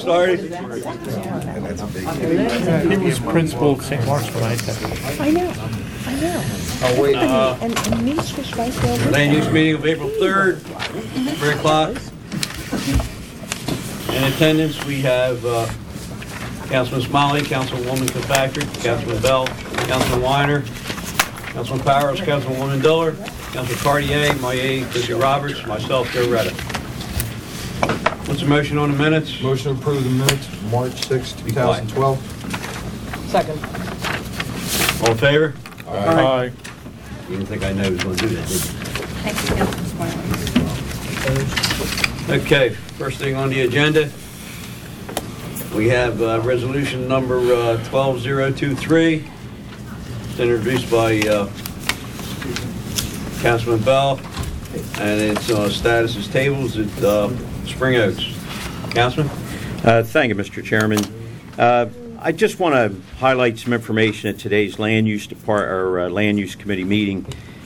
started? He was principal at St. Mark's when I attended. I know. Oh, wait. And Niece was right there. Land use meeting of April 3rd, 3 o'clock. In attendance, we have Councilman Smiley, Councilwoman Kilpatrick, Councilman Bell, Councilman Weiner, Councilman Powers, Councilwoman Diller, Councilman Cartier, my aide, Chrissy Roberts, myself, Joe Retta. What's the motion on the minutes? Motion to approve the minutes, March 6, 2012. Second. All in favor? Aye. You didn't think I know who was going to do that, did you? Thank you, Councilman Smiley. Okay, first thing on the agenda, we have resolution number 12023. It's introduced by Councilman Bell, and its status is tables at Spring Oaks. Councilman? Thank you, Mr. Chairman. I just want to highlight some information at today's Land Use Committee meeting,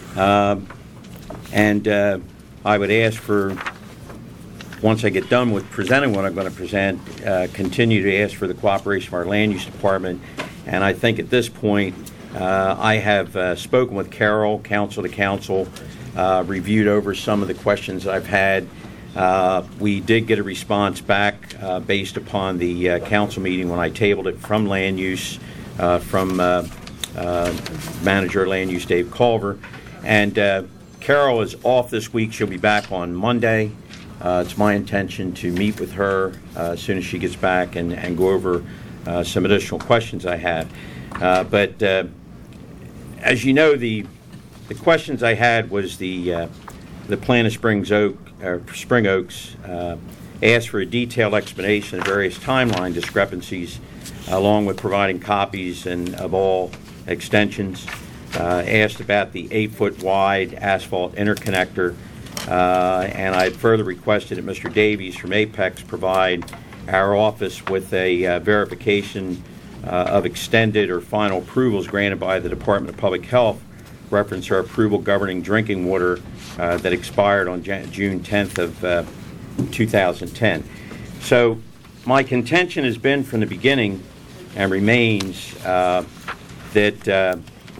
and I would ask for, once I get done with presenting what I'm going to present, continue to ask for the cooperation of our Land Use Department. And I think at this point, I have spoken with Carol, council to council, reviewed over some of the questions I've had. We did get a response back based upon the council meeting when I tabled it from Land Use, from Manager of Land Use Dave Culver. And Carol is off this week. She'll be back on Monday. It's my intention to meet with her as soon as she gets back and go over some additional questions I have. But as you know, the questions I had was the plan of Spring Oaks asked for a detailed explanation of various timeline discrepancies, along with providing copies of all extensions. Asked about the 8-foot wide asphalt interconnector, and I further requested that Mr. Davies from Apex provide our office with a verification of extended or final approvals granted by the Department of Public Health, reference our approval governing drinking water that expired on June 10th of 2010. So my contention has been from the beginning and remains that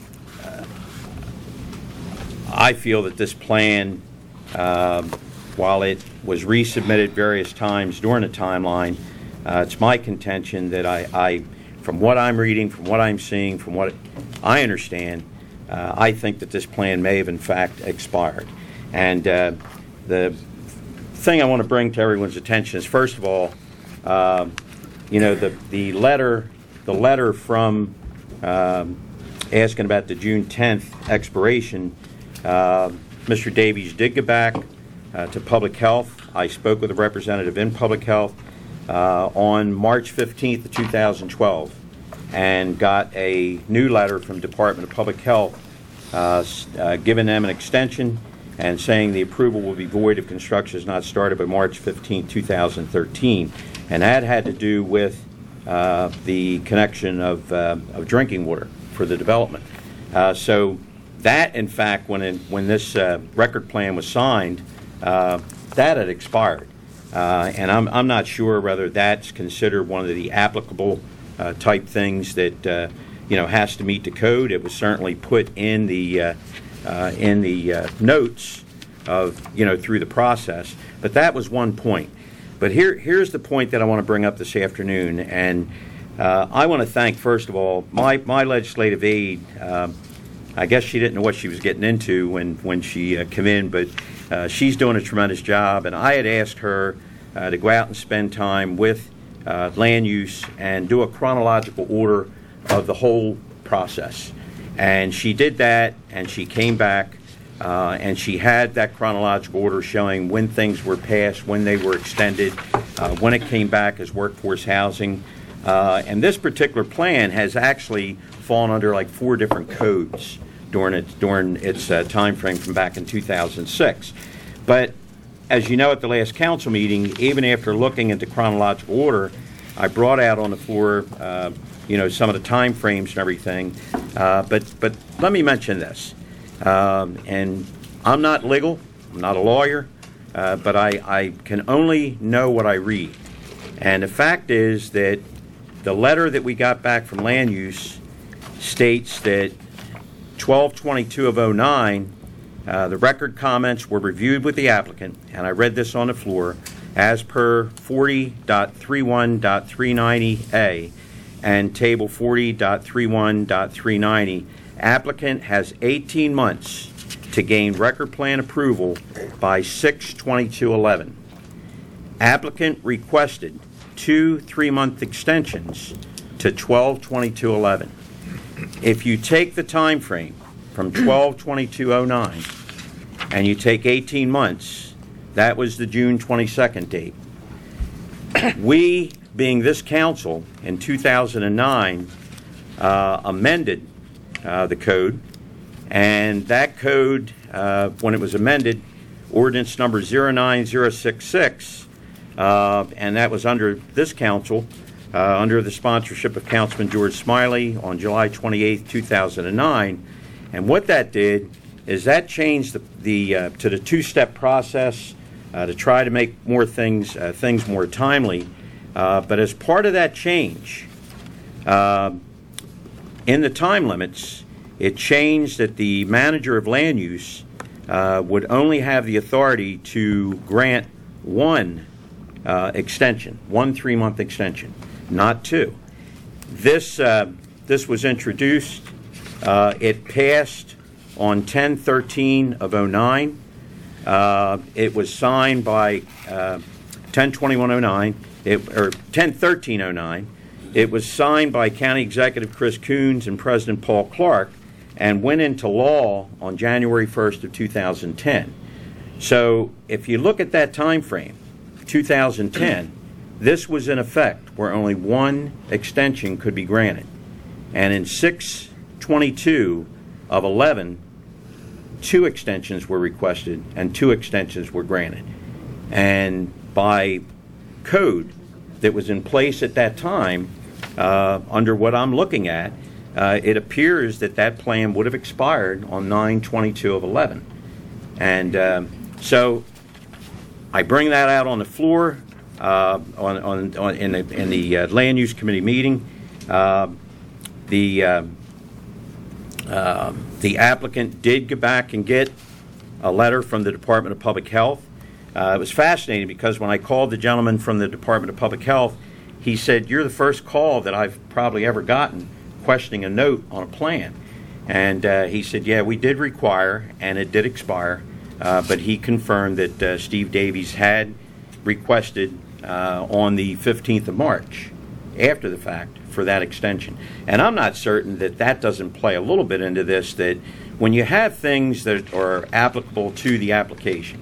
I feel that this plan, while it was resubmitted various times during the timeline, it's my contention that I, from what I'm reading, from what I'm seeing, from what I understand, I think that this plan may have in fact expired. And the thing I want to bring to everyone's attention is, first of all, the letter from asking about the June 10th expiration. Mr. Davies did get back to Public Health. I spoke with a representative in Public Health on March 15th of 2012 and got a new letter from Department of Public Health giving them an extension and saying the approval will be void if construction is not started by March 15, 2013. And that had to do with the connection of drinking water for the development. So that, in fact, when this record plan was signed, that had expired. And I'm not sure whether that's considered one of the applicable type things that has to meet the code. It was certainly put in the notes of through the process. But that was one point. But here's the point that I want to bring up this afternoon, and I want to thank, first of all, my legislative aide. I guess she didn't know what she was getting into when she came in, but she's doing a tremendous job. And I had asked her to go out and spend time with land use and do a chronological order of the whole process. And she did that, and she came back, and she had that chronological order showing when things were passed, when they were extended, when it came back as workforce housing. And this particular plan has actually fallen under like 4 different codes during its time frame from back in 2006. But as you know, at the last council meeting, even after looking at the chronological order, I brought out on the floor some of the time frames and everything. But let me mention this. And I'm not legal, I'm not a lawyer, but I can only know what I read. And the fact is that the letter that we got back from land use states that 12/22 of '09, the record comments were reviewed with the applicant, and I read this on the floor, as per 40.31.390A and table 40.31.390. Applicant has 18 months to gain record plan approval by 6/22/11. Applicant requested 2 3-month extensions to 12/22/11. If you take the time frame from 12/22/09 and you take 18 months, that was the June 22nd date. We, being this council, in 2009, amended the code, and that code, when it was amended, ordinance number 09066, and that was under this council, under the sponsorship of Councilman George Smiley on July 28, 2009. And what that did is that changed to the two-step process to try to make more things more timely. But as part of that change, in the time limits, it changed that the manager of land use would only have the authority to grant one extension, 1 3-month extension, not 2. This was introduced. It passed on 10/13 of '09. It was signed by 10/21/09, or 10/13/09. It was signed by County Executive Chris Coons and President Paul Clark, and went into law on January 1st of 2010. So if you look at that time frame, 2010, this was in effect where only one extension could be granted. And in 6/22 of '11, 2 extensions were requested and 2 extensions were granted. And by code that was in place at that time, under what I'm looking at, it appears that that plan would have expired on 9/22 of '11. And so I bring that out on the floor in the Land Use Committee meeting. The applicant did go back and get a letter from the Department of Public Health. It was fascinating because when I called the gentleman from the Department of Public Health, he said, "You're the first call that I've probably ever gotten questioning a note on a plan." And he said, "Yeah, we did require, and it did expire," but he confirmed that Steve Davies had requested on the 15th of March, after the fact, for that extension. And I'm not certain that that doesn't play a little bit into this, that when you have things that are applicable to the application,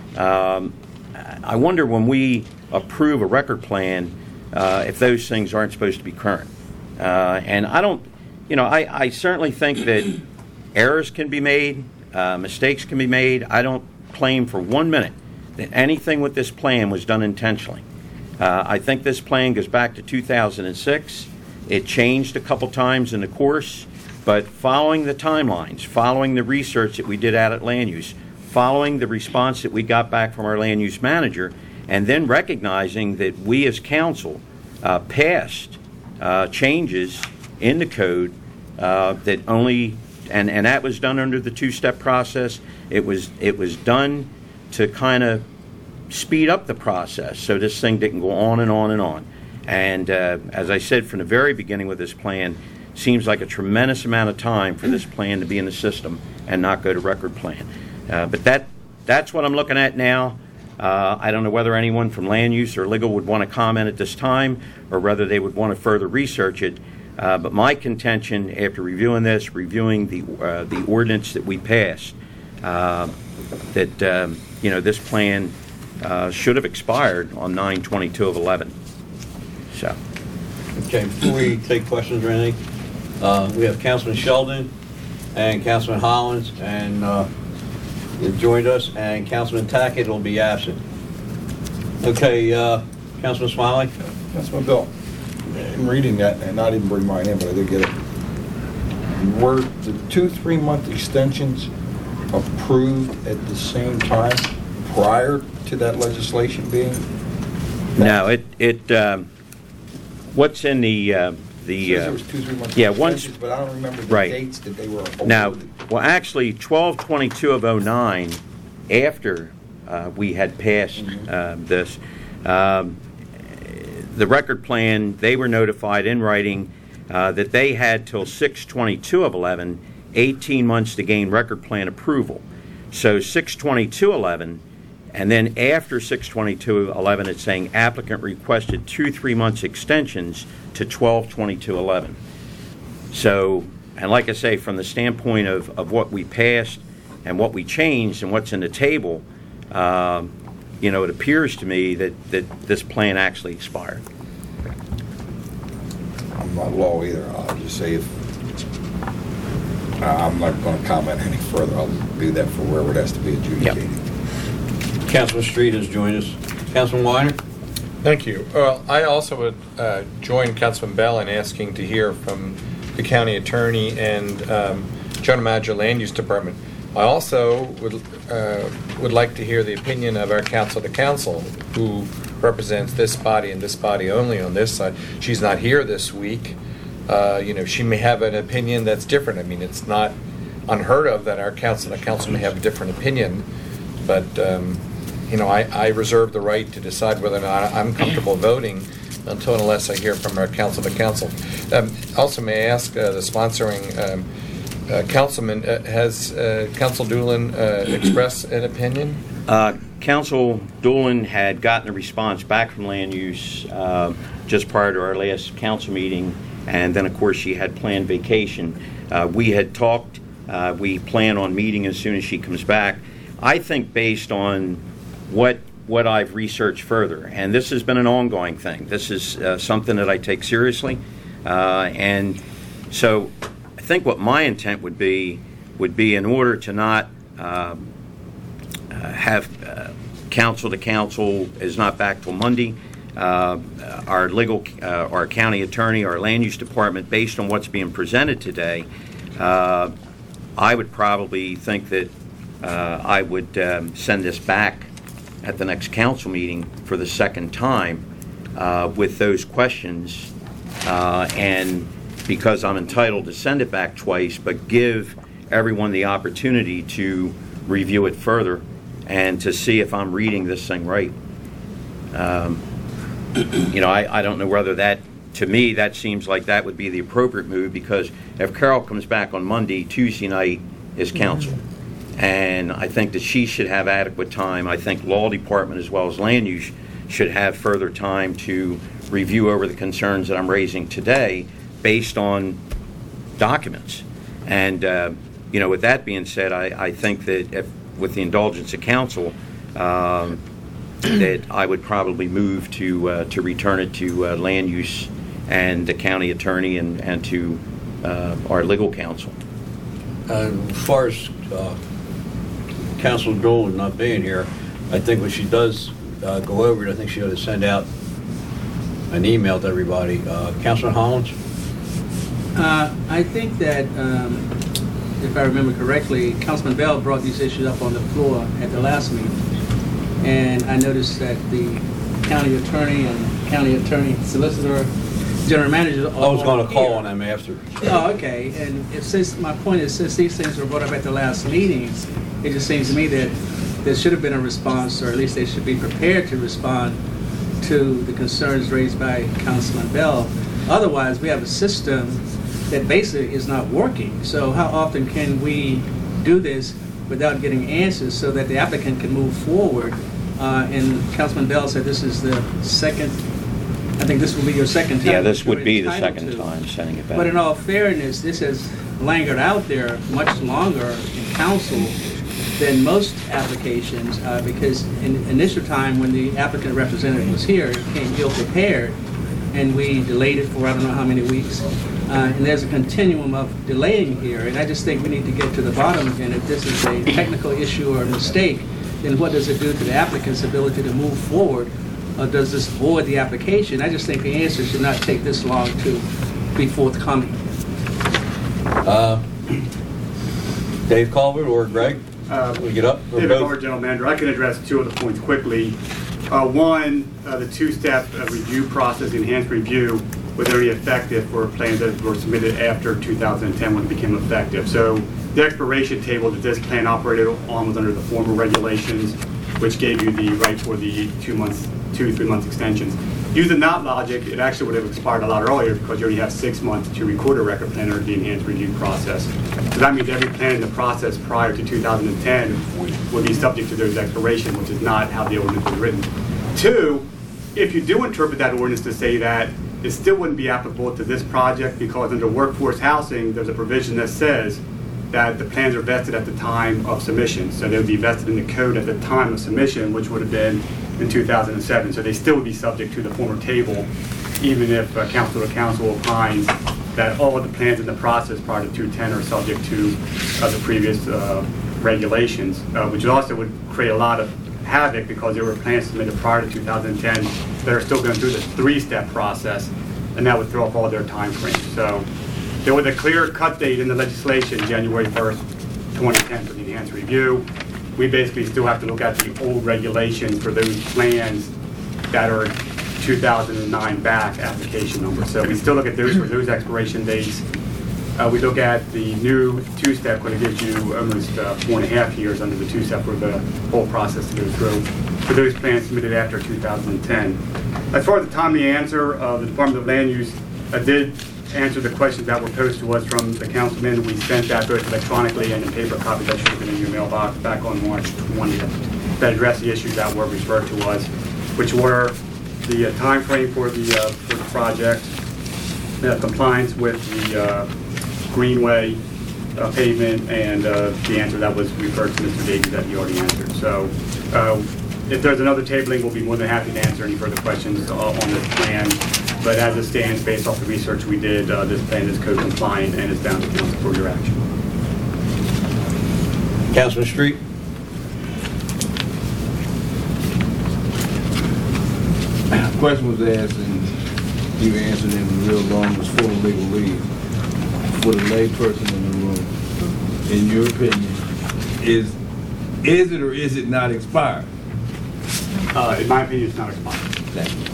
I wonder when we approve a record plan if those things aren't supposed to be current. And I don't, I certainly think that errors can be made, mistakes can be made. I don't claim for 1 minute that anything with this plan was done intentionally. I think this plan goes back to 2006. It changed a couple times in the course, but following the timelines, following the research that we did out at land use, following the response that we got back from our land use manager, and then recognizing that we as council passed changes in the code that only, and that was done under the two-step process. It was done to kind of speed up the process so this thing didn't go on and on and on. And as I said from the very beginning with this plan, seems like a tremendous amount of time for this plan to be in the system and not go to record plan. But that's what I'm looking at now. I don't know whether anyone from land use or legal would want to comment at this time, or whether they would want to further research it. But my contention, after reviewing this, reviewing the ordinance that we passed, that this plan should have expired on 9/22 of '11. So. Okay, before we take questions or anything, we have Councilman Sheldon and Councilman Hollins, and you've joined us, and Councilman Tackett will be absent. Okay, Councilman Smiley? Councilman Bill, in reading that, and I didn't bring mine in, but I did get it. Were the 2 3-month extensions approved at the same time prior to that legislation being No, what's in the, It says it was 2-3 months. yeah, once- extensions, But I don't remember the Right. dates that they were awarded. now, well, actually, 12/22 of '09, after we had passed this, the record plan, they were notified in writing that they had till 6/22 of 11, 18 months to gain record plan approval. So 6/22/11, and then after 6/22/11, it's saying applicant requested 2-3 months extensions to 12/22/11. So, and like I say, from the standpoint of what we passed and what we changed and what's in the table, it appears to me that this plan actually expired. I'm not law either. I'll just say if, I'm not going to comment any further. I'll do that for wherever it has to be adjudicated. Councilman Street has joined us. Councilman Weiner? Thank you. Well, I also would join Councilman Bell in asking to hear from the county attorney and general manager of land use department. I also would like to hear the opinion of our council to council, who represents this body and this body only on this side. She's not here this week. She may have an opinion that's different. I mean, it's not unheard of that our council to council may have a different opinion, but I reserve the right to decide whether or not I'm comfortable voting until and unless I hear from our council to council. Also, may I ask the sponsoring councilman, has Council Doolin expressed an opinion? Council Doolin had gotten a response back from land use just prior to our last council meeting, and then of course she had planned vacation. We had talked, we plan on meeting as soon as she comes back. I think based on what I've researched further, and this has been an ongoing thing, this is something that I take seriously, and so I think what my intent would be in order to not have council to council is not back till Monday. Our county attorney, our land use department, based on what's being presented today, I would probably think that I would send this back at the next council meeting for the second time with those questions, and because I'm entitled to send it back twice, but give everyone the opportunity to review it further and to see if I'm reading this thing right. I don't know whether that, to me, that seems like that would be the appropriate move, because if Carol comes back on Monday, Tuesday night is council. And I think that she should have adequate time. I think law department as well as land use should have further time to review over the concerns that I'm raising today based on documents. And, with that being said, I think that if, with the indulgence of council, that I would probably move to return it to land use and the county attorney and to our legal counsel. As far as Councilor Dolan not being here, I think when she does go over it, I think she ought to send out an email to everybody. Councilor Hollins? I think that, if I remember correctly, Councilman Bell brought these issues up on the floor at the last meeting. And I noticed that the county attorney and county attorney solicitor, general manager. I was going to call on them after. Oh, okay. And since my point is, since these things were brought up at the last meetings, it just seems to me that there should have been a response, or at least they should be prepared to respond to the concerns raised by Councilman Bell. Otherwise, we have a system that basically is not working. So how often can we do this without getting answers so that the applicant can move forward? And Councilman Bell said this is the second, I think this will be your second time. Yeah, this would be the entitled second to. time sending it back. But in all fairness, this has lingered out there much longer in council than most applications, because in initial time when the applicant representative was here, it came ill-prepared, and we delayed it for I don't know how many weeks. And there's a continuum of delaying here, and I just think we need to get to the bottom of it. If this is a technical issue or a mistake, then what does it do to the applicant's ability to move forward? Or does this void the application? I just think the answer should not take this long to be forthcoming. Dave Culver or Greg? We get up? Or David both? Culver, General Manager. I can address two of the points quickly. One, the two-step review process, enhanced review, was only effective for plans that were submitted after 2010 when it became effective. So the expiration table that this plan operated on was under the former regulations, which gave you the right for the 3 month extensions. Using that logic, it actually would have expired a lot earlier because you only have 6 months to record a record plan under the enhanced review process. So that means every plan in the process prior to 2010 would be subject to those expirations, which is not how the ordinance was written. Two, if you do interpret that ordinance to say that, it still wouldn't be applicable to this project because under workforce housing, there's a provision that says that the plans are vested at the time of submission. So they would be vested in the code at the time of submission, which would have been in 2007. So they still would be subject to the former table, even if council to council opines that all of the plans in the process prior to 2010 are subject to the previous regulations, which also would create a lot of havoc because there were plans submitted prior to 2010 that are still going through the three-step process, and that would throw off all their time frames. So there was a clear cut date in the legislation, January 1st, 2010 for the enhanced review. We basically still have to look at the old regulations for those plans that are 2009 back application numbers. So we still look at those for those expiration dates. We look at the new two-step, because it gives you almost 4.5 years under the two-step for the whole process to go through for those plans submitted after 2010. As far as the timely answer, the Department of Land Use did answer the questions that were posed to us from the councilman. We sent that both electronically and in paper copies that should have been in your mailbox back on March 20th that addressed the issues that were referred to us, which were the time frame for the project, compliance with the Greenway pavement, and the answer that was referred to Mr. Davies that he already answered. So if there's another tabling, we'll be more than happy to answer any further questions on this plan. But as it stands, based off the research we did, this plan is code compliant and is down to council for your action. Councilman Street? The question was asked, and you answered it real long, was full of legalese. For the lay person in the room, in your opinion, is it or is it not expired? In my opinion, it's not expired. Thank you.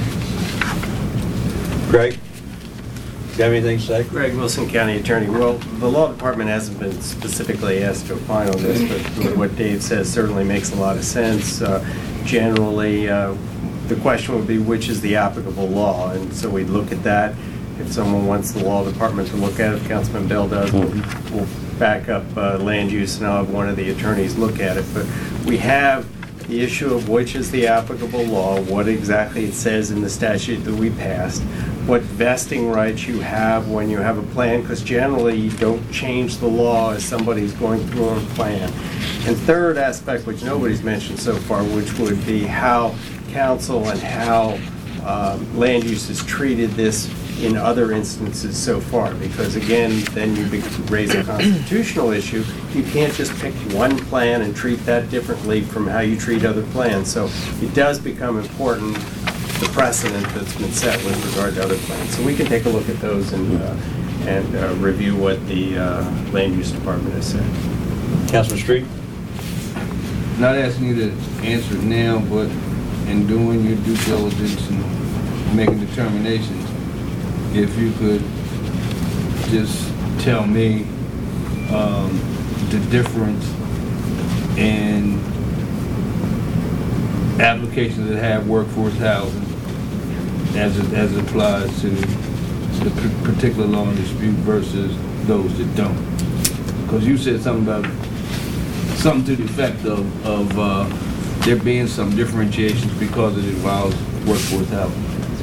Greg? Do you have anything to say? Greg Wilson, County Attorney. Well, the law department hasn't been specifically asked to opine on this, but what Dave says certainly makes a lot of sense. Generally, the question would be which is the applicable law, and so we'd look at that. If someone wants the law department to look at it, if Councilman Bell does, we'll back up land use, and I'll have one of the attorneys look at it. But we have the issue of which is the applicable law, what exactly it says in the statute that we passed, what vesting rights you have when you have a plan, because generally you don't change the law as somebody's going through a plan. And third aspect, which nobody's mentioned so far, which would be how council and how land use has treated this in other instances so far, because again, then you raise a constitutional issue. You can't just pick one plan and treat that differently from how you treat other plans. So it does become important, the precedent that's been set with regard to other plans. So we can take a look at those and review what the land use department has said. Councilman Street? Not asking you to answer it now, but in doing your due diligence and making determinations, if you could just tell me the difference in applications that have workforce housing as it applies to the particular law and dispute versus those that don't. Because you said something about something to the effect of there being some differentiations because it involves workforce housing.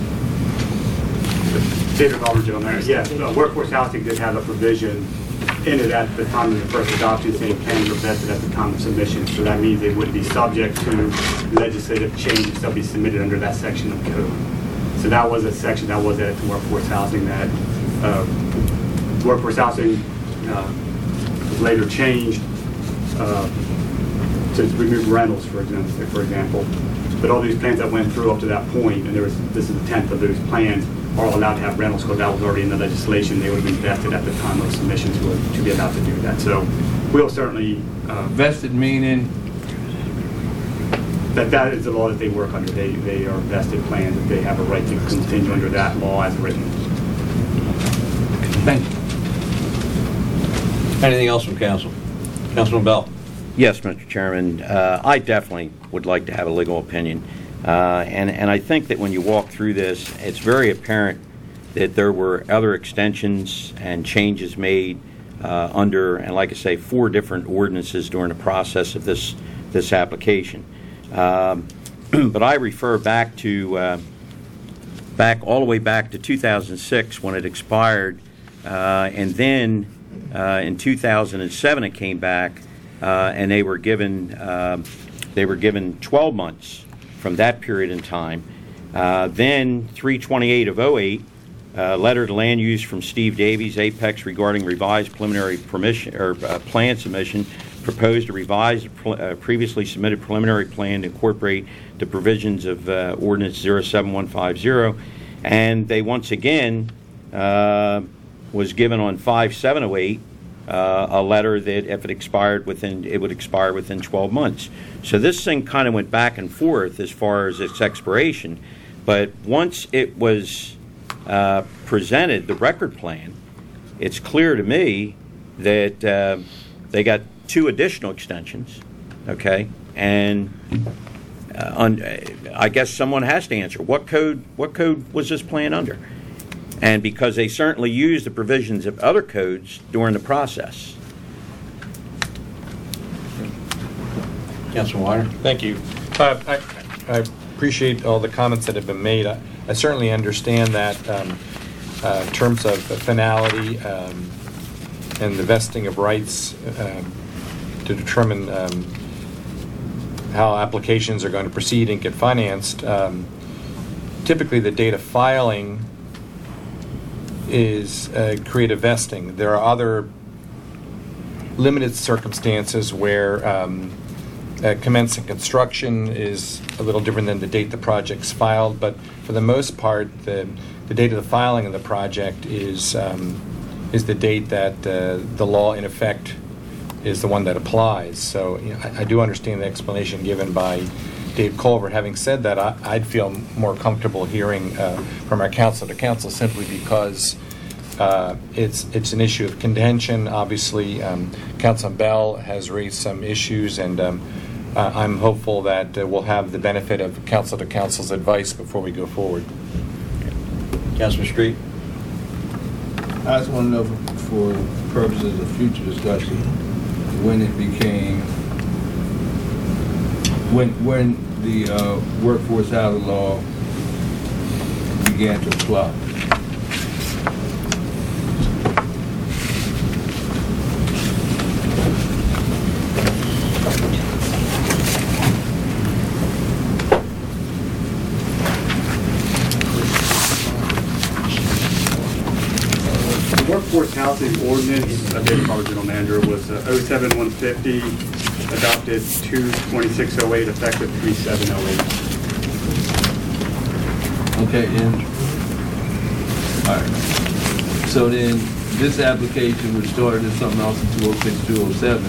David Aldridge on there. Yes, workforce housing did have a provision in it at the time of the first adoption saying plans were vested at the time of submission. So that means they would be subject to legislative changes that will be submitted under that section of code. So that was a section that was added to workforce housing that workforce housing was later changed to remove rentals, for example. But all these plans that went through up to that point, and this is the 10th of those plans, are allowed to have rentals because that was already in the legislation. They would have been vested at the time of submission to be allowed to do that. So we'll certainly... vested meaning that is the law that they work under. They are vested plans, that they have a right to continue under that law as written. Thank you. Anything else from council? Councilman Bell? Yes, Mr. Chairman. I definitely would like to have a legal opinion. And I think that when you walk through this, it's very apparent that there were other extensions and changes made under, and like I say, 4 different ordinances during the process of this application. But I refer back to all the way back to 2006 when it expired, and then in 2007 it came back, and they were given 12 months from that period in time. Then 3/28 of 08, letter to land use from Steve Davies, Apex, regarding revised preliminary permission or plan submission. Proposed to revise previously submitted preliminary plan to incorporate the provisions of Ordinance 07150, and they once again was given on 5/7/08 a letter that if it expired it would expire within 12 months. So this thing kind of went back and forth as far as its expiration, but once it was presented, the record plan, it's clear to me that they got 2 additional extensions, okay, and I guess someone has to answer what code was this plan under, and because they certainly used the provisions of other codes during the process. Councilman Weiner? Thank you. I appreciate all the comments that have been made. I certainly understand that in terms of finality and the vesting of rights to determine how applications are going to proceed and get financed. Typically, the date of filing is creative vesting. There are other limited circumstances where commencing construction is a little different than the date the project's filed, but for the most part, the date of the filing of the project is the date that the law in effect is the one that applies. So I do understand the explanation given by Dave Culver. Having said that, I'd feel more comfortable hearing from our council to council simply because it's an issue of contention. Obviously, Councilman Bell has raised some issues, and I'm hopeful that we'll have the benefit of council to council's advice before we go forward. Councilman Street? I just want to know for purposes of future discussion, when it became, when the workforce housing law began to apply. Workforce housing ordinance, I beg your General Manager, was 07150, adopted 2/26/08, effective 3/7/08. Okay, and all right. So then this application was started as something else in 206, 207.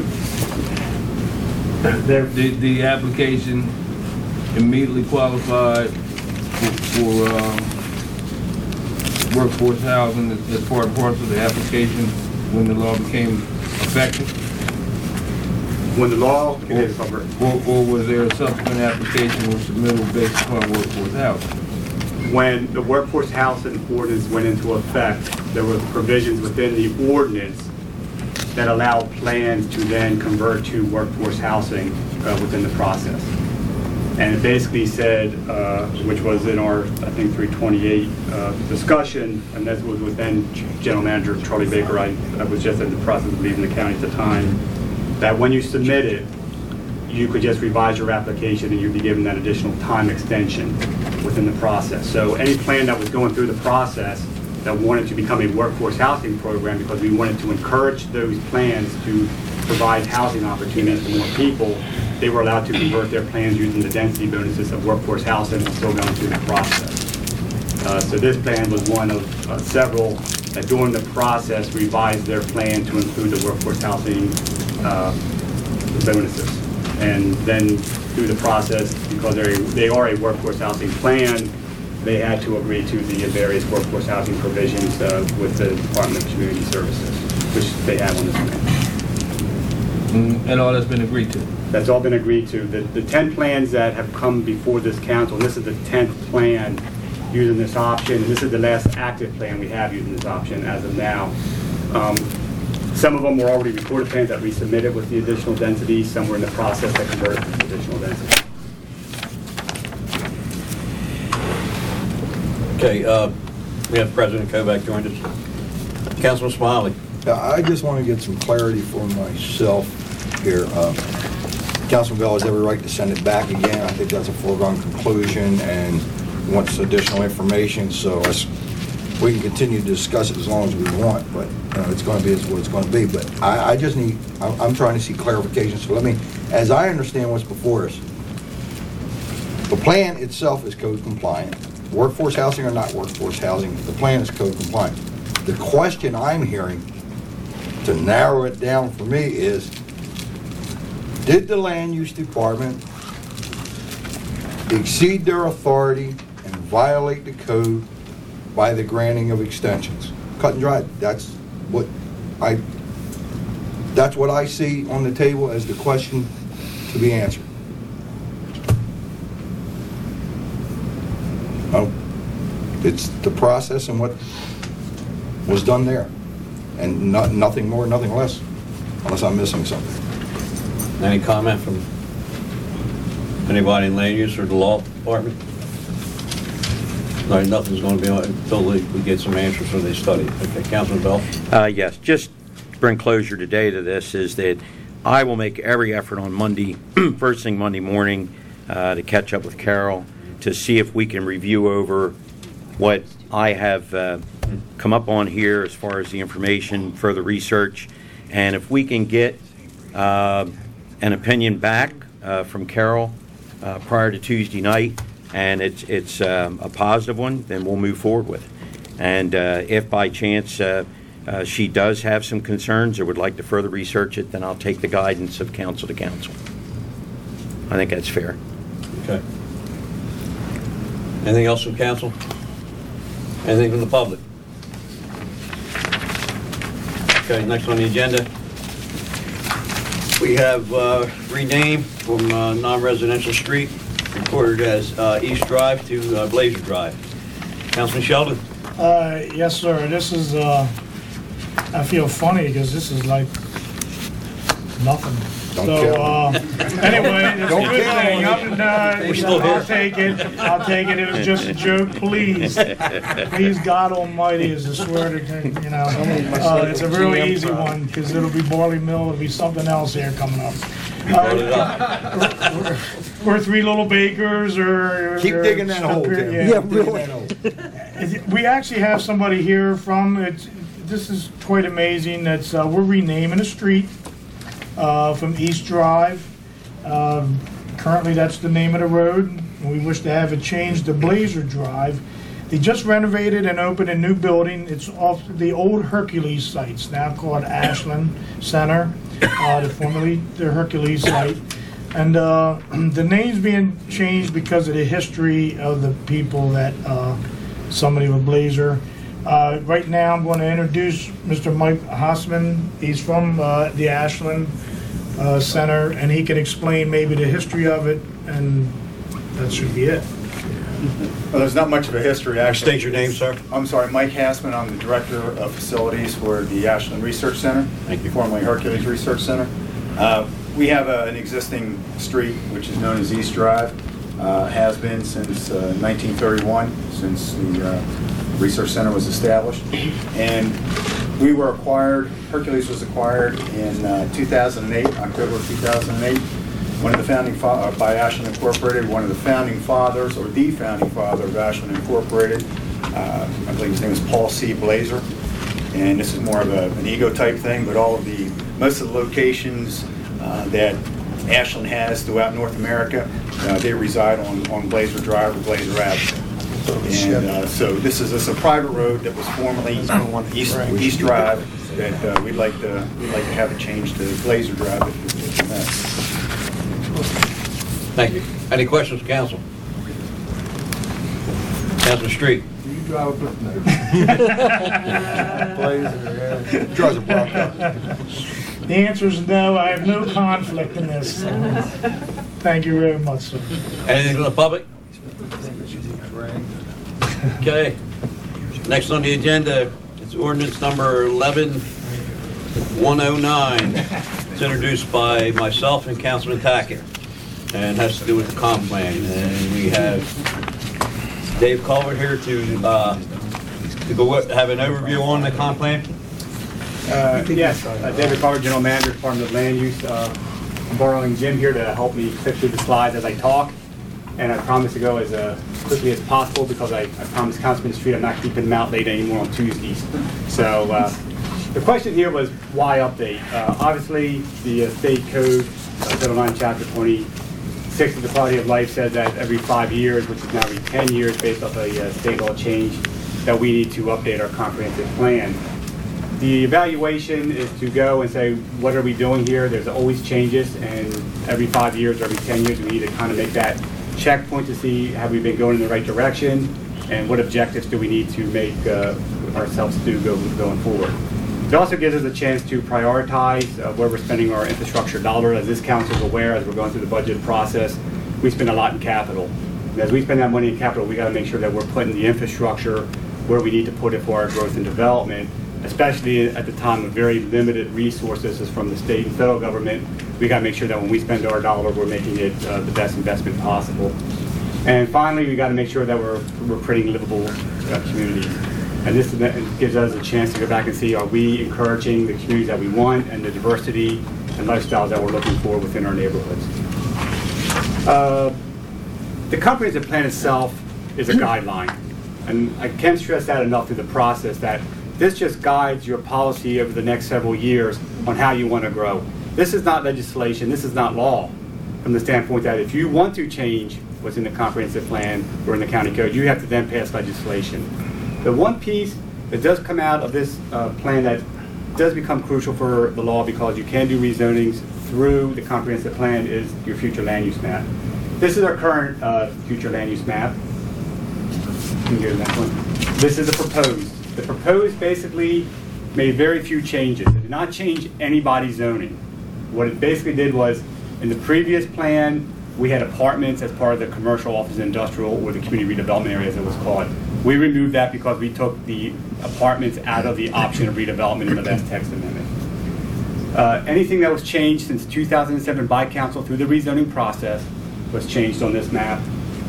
The application immediately qualified for workforce housing as part and parcel of the application when the law became effective? When the law, or was there a subsequent application was submitted based upon workforce housing? when the workforce housing ordinance went into effect, there were provisions within the ordinance that allowed plans to then convert to workforce housing within the process. And it basically said, which was in our, I think, 328 discussion, and that was with then General Manager Charlie Baker. I was just in the process of leaving the county at the time, that when you submit it, you could just revise your application and you'd be given that additional time extension within the process. So any plan that was going through the process that wanted to become a workforce housing program, because we wanted to encourage those plans to provide housing opportunities for more people, they were allowed to convert their plans using the density bonuses of workforce housing and still going through the process. So this plan was one of several that during the process revised their plan to include the workforce housing bonuses. And then through the process, because they are a workforce housing plan, they had to agree to the various workforce housing provisions with the Department of Community Services, which they have on this plan. And all that's been agreed to? That's all been agreed to. The 10 plans that have come before this council, this is the 10th plan using this option, and this is the last active plan we have using this option as of now. Some of them were already recorded plans that we submitted with the additional density. Some were in the process that converted to additional density. Okay, we have President Kovac joined us. Councilman Smiley. I just want to get some clarity for myself here. Councilman Bell has every right to send it back again. I think that's a foregone conclusion and wants additional information, so we can continue to discuss it as long as we want, but it's going to be what it's going to be. But I just need, I'm trying to see clarification, so let me, as I understand what's before us, the plan itself is code compliant. Workforce housing or not workforce housing, the plan is code compliant. The question I'm hearing, to narrow it down for me, is did the land use department exceed their authority and violate the code by the granting of extensions? Cut and dry. That's what I see on the table as the question to be answered. It's the process and what was done there, and nothing more, nothing less, unless I'm missing something. Any comment from anybody in land use or the law department? No, nothing's going to be on until we get some answers from the study. Okay, Councilman Bell? Yes, just to bring closure today to this is that I will make every effort on Monday, first thing Monday morning, to catch up with Carol to see if we can review over what I have come up on here as far as the information, further research, and if we can get an opinion back from Carol prior to Tuesday night, and it's a positive one, then we'll move forward with it. And if by chance she does have some concerns or would like to further research it, then I'll take the guidance of council to council. I think that's fair. Okay. Anything else from council? Anything from the public? Okay, next on the agenda, we have renamed from non-residential street, recorded as East Drive to Blazer Drive. Councilman Sheldon? Yes, sir. This is, I feel funny because this is like nothing. Anyway, it's a good thing. I'll take it. I'll take it. It was just a joke. Please, God Almighty, is a swear to, it's a really easy one because it'll be Barley Mill. It'll be something else here coming up. We're Three Little Bakers or keep digging that hole. Yeah, really. We actually have somebody here from it. This is quite amazing. That's we're renaming a street. From East Drive. Currently, that's the name of the road. We wish to have it changed to Blazer Drive. They just renovated and opened a new building. It's off the old Hercules sites, now called Ashland Center, formerly the Hercules site. And the name's being changed because of the history of the people that somebody with Blazer. Right now, I'm going to introduce Mr. Mike Hossman. He's from the Ashland Center, and he can explain maybe the history of it, and that should be it. Well, there's not much of a history, actually. State your name, sir. I'm sorry, Mike Hassman. I'm the Director of Facilities for the Ashland Research Center, formerly Hercules Research Center. We have an existing street, which is known as East Drive. Has been since 1931, since the Research Center was established. And we were acquired, Hercules was acquired in 2008, October of 2008. One of the founding by Ashland Incorporated, one of the founding fathers, or the founding father of Ashland Incorporated. I believe his name is Paul C. Blazer. And this is more of an ego type thing, but most of the locations that Ashland has throughout North America, they reside on Blazer Drive or Blazer Avenue. And so this is a private road that was formerly East Drive that we'd like to have it changed to Blazer Drive. Thank you. Any questions, council? Councilman Street. You drive a Draws a Bronco. The answer is no, I have no conflict in this. Thank you very much, sir. Anything from the public? Okay. Next on the agenda is ordinance number 11109. It's introduced by myself and Councilman Tackett, and has to do with the comp plan. And we have Dave Culver here to go have an overview on the comp plan. Yes, David Carter, General Manager, Department of Land Use. I'm borrowing Jim here to help me click through the slides as I talk, and I promise to go as quickly as possible because I promised Councilman Street I'm not keeping them out late anymore on Tuesdays. So the question here was why update? Obviously, the state code, Title 9, Chapter 26 of the Quality of Life says that every 5 years, which is now every 10 years based off a state law change, that we need to update our comprehensive plan. The evaluation is to go and say, what are we doing here? There's always changes, and every 5 years or every 10 years, we need to kind of make that checkpoint to see have we been going in the right direction, and what objectives do we need to make ourselves do going forward. It also gives us a chance to prioritize where we're spending our infrastructure dollar. As this council is aware, as we're going through the budget process, we spend a lot in capital. And as we spend that money in capital, we got to make sure that we're putting the infrastructure where we need to put it for our growth and development, especially at the time of very limited resources from the state and federal government. We got to make sure that when we spend our dollar, we're making it the best investment possible. And finally, we got to make sure that we're creating livable communities. And this gives us a chance to go back and see, are we encouraging the communities that we want and the diversity and lifestyles that we're looking for within our neighborhoods. The comprehensive plan itself is a guideline. And I can't stress that enough through the process that this just guides your policy over the next several years on how you want to grow. This is not legislation, this is not law, from the standpoint that if you want to change what's in the comprehensive plan or in the county code, you have to then pass legislation. The one piece that does come out of this plan that does become crucial for the law, because you can do rezonings through the comprehensive plan, is your future land use map. This is our current future land use map. You can go to the next one. This is the proposed. The proposed basically made very few changes. It did not change anybody's zoning. What it basically did was, in the previous plan, we had apartments as part of the commercial, office, and industrial, or the community redevelopment area as it was called. We removed that because we took the apartments out of the option of redevelopment in the last text amendment. Anything that was changed since 2007 by council through the rezoning process was changed on this map.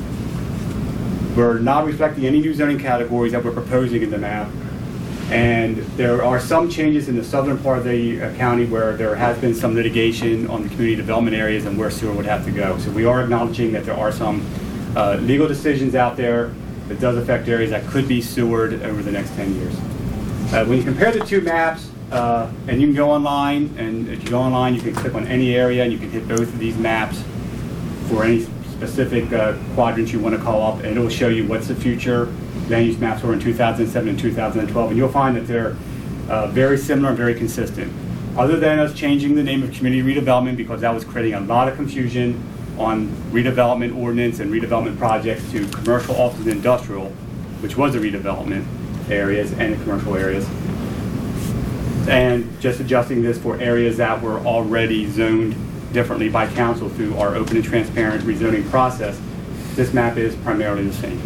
We're not reflecting any new zoning categories that we're proposing in the map. And there are some changes in the southern part of the county where there has been some litigation on the community development areas and where sewer would have to go. So we are acknowledging that there are some legal decisions out there that does affect areas that could be sewered over the next 10 years. When you compare the two maps, and you can go online, and if you go online, you can click on any area and you can hit both of these maps for any specific quadrants you want to call up, and it will show you what's the future land use maps were in 2007 and 2012, and you'll find that they're very similar and very consistent. Other than us changing the name of community redevelopment, because that was creating a lot of confusion on redevelopment ordinance and redevelopment projects to commercial, office, and industrial, which was the redevelopment areas and the commercial areas. And just adjusting this for areas that were already zoned differently by council through our open and transparent rezoning process, this map is primarily the same.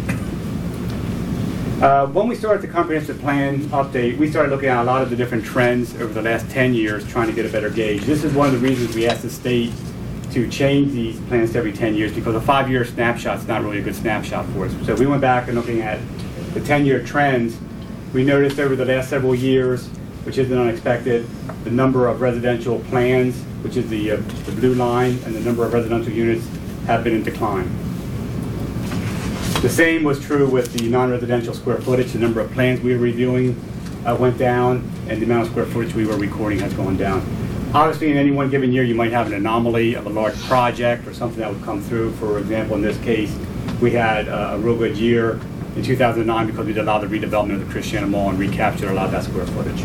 When we started the comprehensive plan update, we started looking at a lot of the different trends over the last 10 years, trying to get a better gauge. This is one of the reasons we asked the state to change these plans every 10 years, because a 5-year snapshot is not really a good snapshot for us. So we went back and looking at the 10-year trends. We noticed over the last several years, which isn't unexpected, the number of residential plans, which is the blue line, and the number of residential units have been in decline. The same was true with the non-residential square footage. The number of plans we were reviewing went down, and the amount of square footage we were recording has gone down. Obviously, in any one given year, you might have an anomaly of a large project or something that would come through. For example, in this case, we had a real good year in 2009 because we did a lot of the redevelopment of the Christiana Mall and recaptured a lot of that square footage.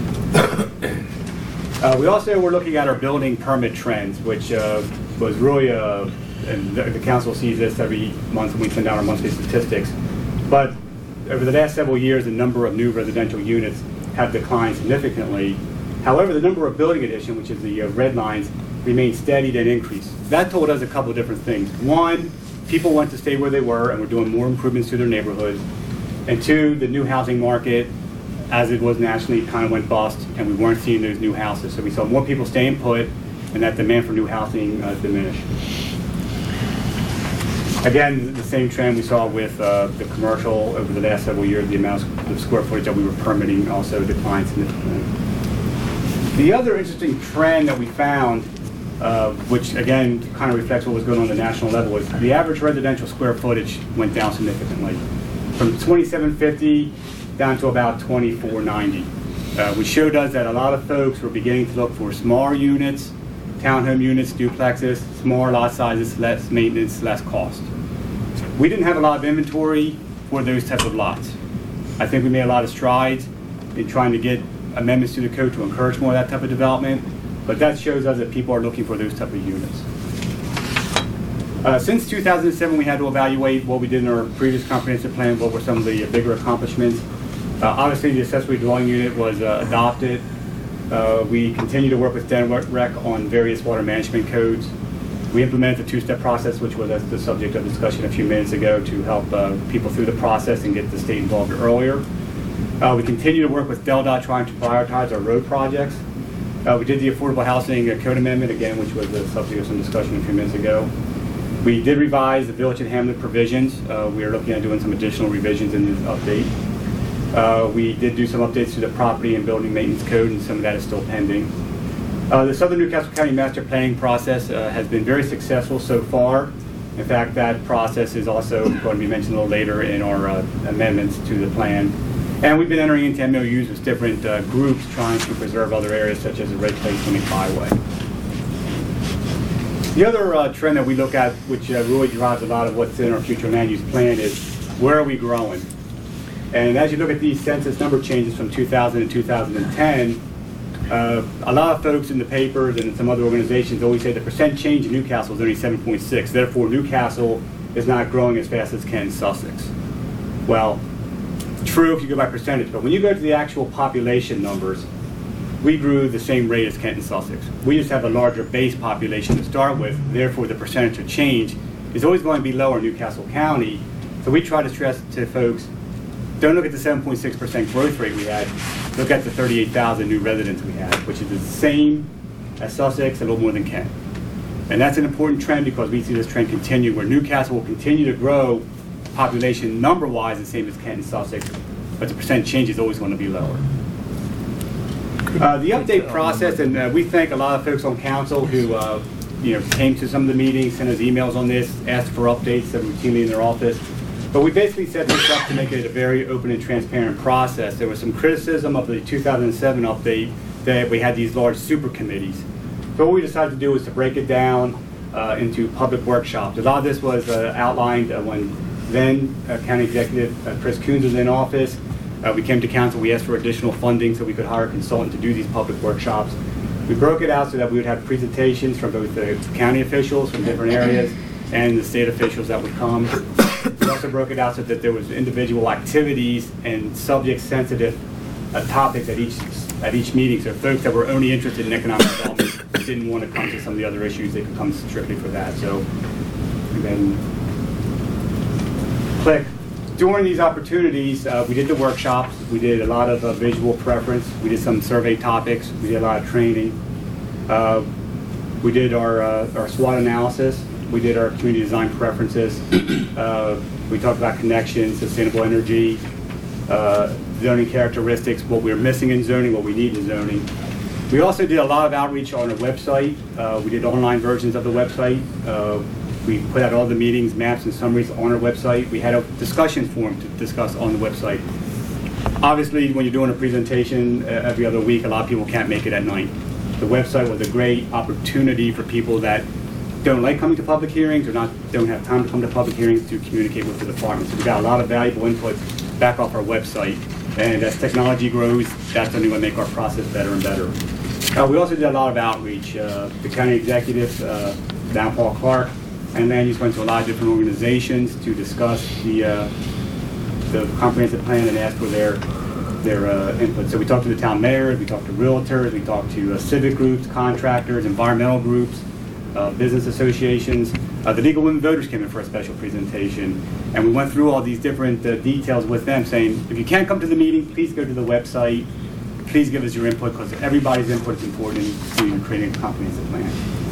We also were looking at our building permit trends, which was really and the council sees this every month when we send out our monthly statistics. But over the last several years, the number of new residential units have declined significantly. However, the number of building addition, which is the red lines, remained steady and increased. That told us a couple of different things. One, people want to stay where they were and we're doing more improvements to their neighborhoods. And two, the new housing market, as it was nationally, kind of went bust and we weren't seeing those new houses. So we saw more people staying put and that demand for new housing diminished. Again, the same trend we saw with the commercial over the last several years, the amount of square footage that we were permitting also declined significantly. The other interesting trend that we found, which again kind of reflects what was going on at the national level, is the average residential square footage went down significantly, from 2,750 down to about 2,490. Which showed us that a lot of folks were beginning to look for smaller units, townhome units, duplexes, smaller lot sizes, less maintenance, less cost. We didn't have a lot of inventory for those types of lots. I think we made a lot of strides in trying to get amendments to the code to encourage more of that type of development, but that shows us that people are looking for those type of units. Since 2007, we had to evaluate what we did in our previous comprehensive plan, what were some of the bigger accomplishments. Obviously, the accessory dwelling unit was adopted. We continue to work with DNREC on various water management codes. We implemented the two-step process, which was the subject of discussion a few minutes ago, to help people through the process and get the state involved earlier. We continue to work with DELDOT trying to prioritize our road projects. We did the Affordable Housing Code Amendment, again, which was the subject of some discussion a few minutes ago. We did revise the Village and Hamlet provisions. We are looking at doing some additional revisions in this update. We did do some updates to the property and building maintenance code, and some of that is still pending. The Southern Newcastle County Master Planning process has been very successful so far. In fact, that process is also going to be mentioned a little later in our amendments to the plan. And we've been entering into MOUs with different groups trying to preserve other areas such as the Red Clay Scenic Byway. The other trend that we look at, which really drives a lot of what's in our future land use plan, is where are we growing? And as you look at these census number changes from 2000 to 2010, a lot of folks in the papers and in some other organizations always say the percent change in Newcastle is only 7.6. Therefore, Newcastle is not growing as fast as Kent and Sussex. Well, it's true if you go by percentage, but when you go to the actual population numbers, we grew the same rate as Kent and Sussex. We just have a larger base population to start with. Therefore, the percentage of change is always going to be lower in Newcastle County. So we try to stress to folks, don't look at the 7.6% growth rate we had. Look at the 38,000 new residents we had, which is the same as Sussex, a little more than Kent. And that's an important trend because we see this trend continue, where Newcastle will continue to grow population number-wise the same as Kent and Sussex, but the percent change is always going to be lower. The update process, and we thank a lot of folks on council who came to some of the meetings, sent us emails on this, asked for updates routinely in their office. But we basically set this up to make it a very open and transparent process. There was some criticism of the 2007 update that we had these large super committees. So what we decided to do was to break it down into public workshops. A lot of this was outlined when then County Executive Chris Coons was in office. We came to council, we asked for additional funding so we could hire a consultant to do these public workshops. We broke it out so that we would have presentations from both the county officials from different areas and the state officials that would come. We also broke it out so that there was individual activities and subject-sensitive topics at each meeting. So folks that were only interested in economic development didn't want to come to some of the other issues, they could come strictly for that. So, and then click. During these opportunities, we did the workshops. We did a lot of visual preference. We did some survey topics. We did a lot of training. We did our SWOT analysis. We did our community design preferences. We talked about connections, sustainable energy, zoning characteristics, what we're missing in zoning, what we need in zoning. We also did a lot of outreach on our website. We did online versions of the website. We put out all the meetings, maps, and summaries on our website. We had a discussion forum to discuss on the website. Obviously, when you're doing a presentation every other week, a lot of people can't make it at night. The website was a great opportunity for people that don't like coming to public hearings or don't have time to come to public hearings to communicate with the department. So we got a lot of valuable input back off our website. And as technology grows, that's only going to make our process better and better. We also did a lot of outreach. The county executive, Don Paul Clark, and land use went to a lot of different organizations to discuss the comprehensive plan and ask for their input. So we talked to the town mayors, we talked to realtors, we talked to civic groups, contractors, environmental groups, business associations. The League of Women Voters came in for a special presentation, and we went through all these different details with them, saying, if you can't come to the meeting, please go to the website. Please give us your input, because everybody's input is important to creating a comprehensive plan.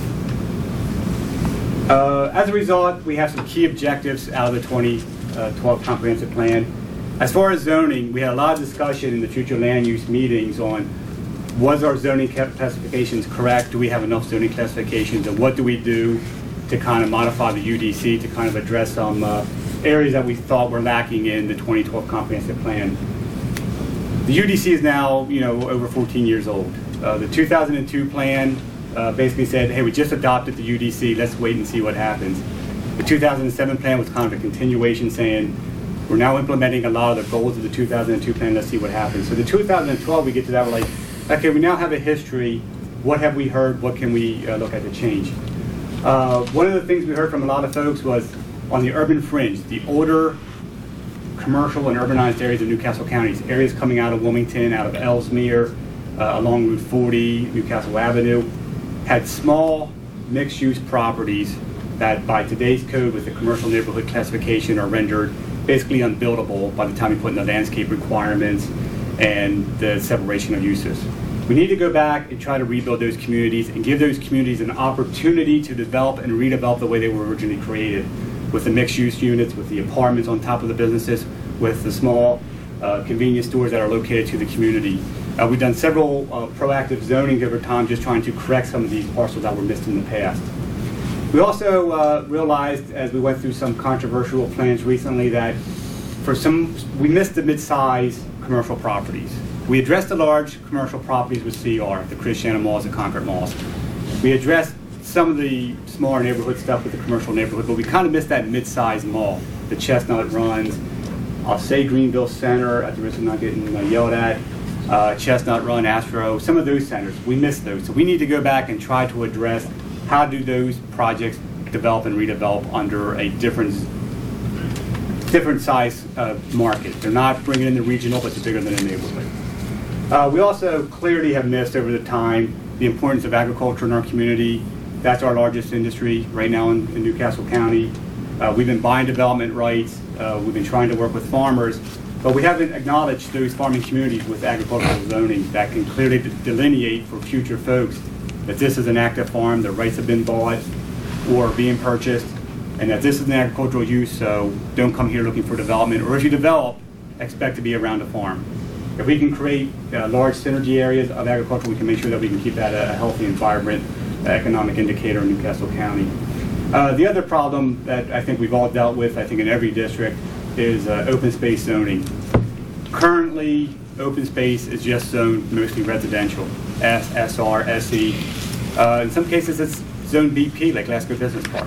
As a result, we have some key objectives out of the 2012 comprehensive plan. As far as zoning, we had a lot of discussion in the future land use meetings on, was our zoning classifications correct? Do we have enough zoning classifications? And what do we do to kind of modify the UDC to kind of address some areas that we thought were lacking in the 2012 comprehensive plan? The UDC is now, over 14 years old. The 2002 plan basically said, hey, we just adopted the UDC, let's wait and see what happens. The 2007 plan was kind of a continuation, saying, we're now implementing a lot of the goals of the 2002 plan, let's see what happens. So the 2012, we get to that, we're like, okay, we now have a history, what have we heard, what can we look at to change? One of the things we heard from a lot of folks was on the urban fringe, the older commercial and urbanized areas of Newcastle counties, areas coming out of Wilmington, out of Ellesmere, along Route 40, Newcastle Avenue, had small mixed-use properties that by today's code with the commercial neighborhood classification are rendered basically unbuildable by the time you put in the landscape requirements and the separation of uses. We need to go back and try to rebuild those communities and give those communities an opportunity to develop and redevelop the way they were originally created, with the mixed-use units, with the apartments on top of the businesses, with the small convenience stores that are located to the community. We've done several proactive zoning over time, just trying to correct some of these parcels that were missed in the past. We also realized, as we went through some controversial plans recently, that we missed the mid-size commercial properties. We addressed the large commercial properties with CR, the Christiana malls, the Concord malls. We addressed some of the smaller neighborhood stuff with the commercial neighborhood, but we kind of missed that mid-size mall, the Chestnut Runs, I'll say Greenville Center, at the risk of not getting yelled at, Chestnut Run, Astro, some of those centers. We missed those. So we need to go back and try to address how do those projects develop and redevelop under a different size market. They're not bringing in the regional, but they're bigger than a neighborhood. We also clearly have missed over the time the importance of agriculture in our community. That's our largest industry right now in Newcastle County. We've been buying development rights. We've been trying to work with farmers, but we haven't acknowledged those farming communities with agricultural zoning that can clearly delineate for future folks that this is an active farm, the rights have been bought or being purchased, and that this is an agricultural use, so don't come here looking for development, or if you develop, expect to be around a farm. If we can create large synergy areas of agriculture, we can make sure that we can keep that a healthy and vibrant economic indicator in Newcastle County. The other problem that I think we've all dealt with, I think in every district, is open space zoning. Currently, open space is just zoned mostly residential, S, SR, SE. In some cases, it's zone BP, like Glasgow Business Park.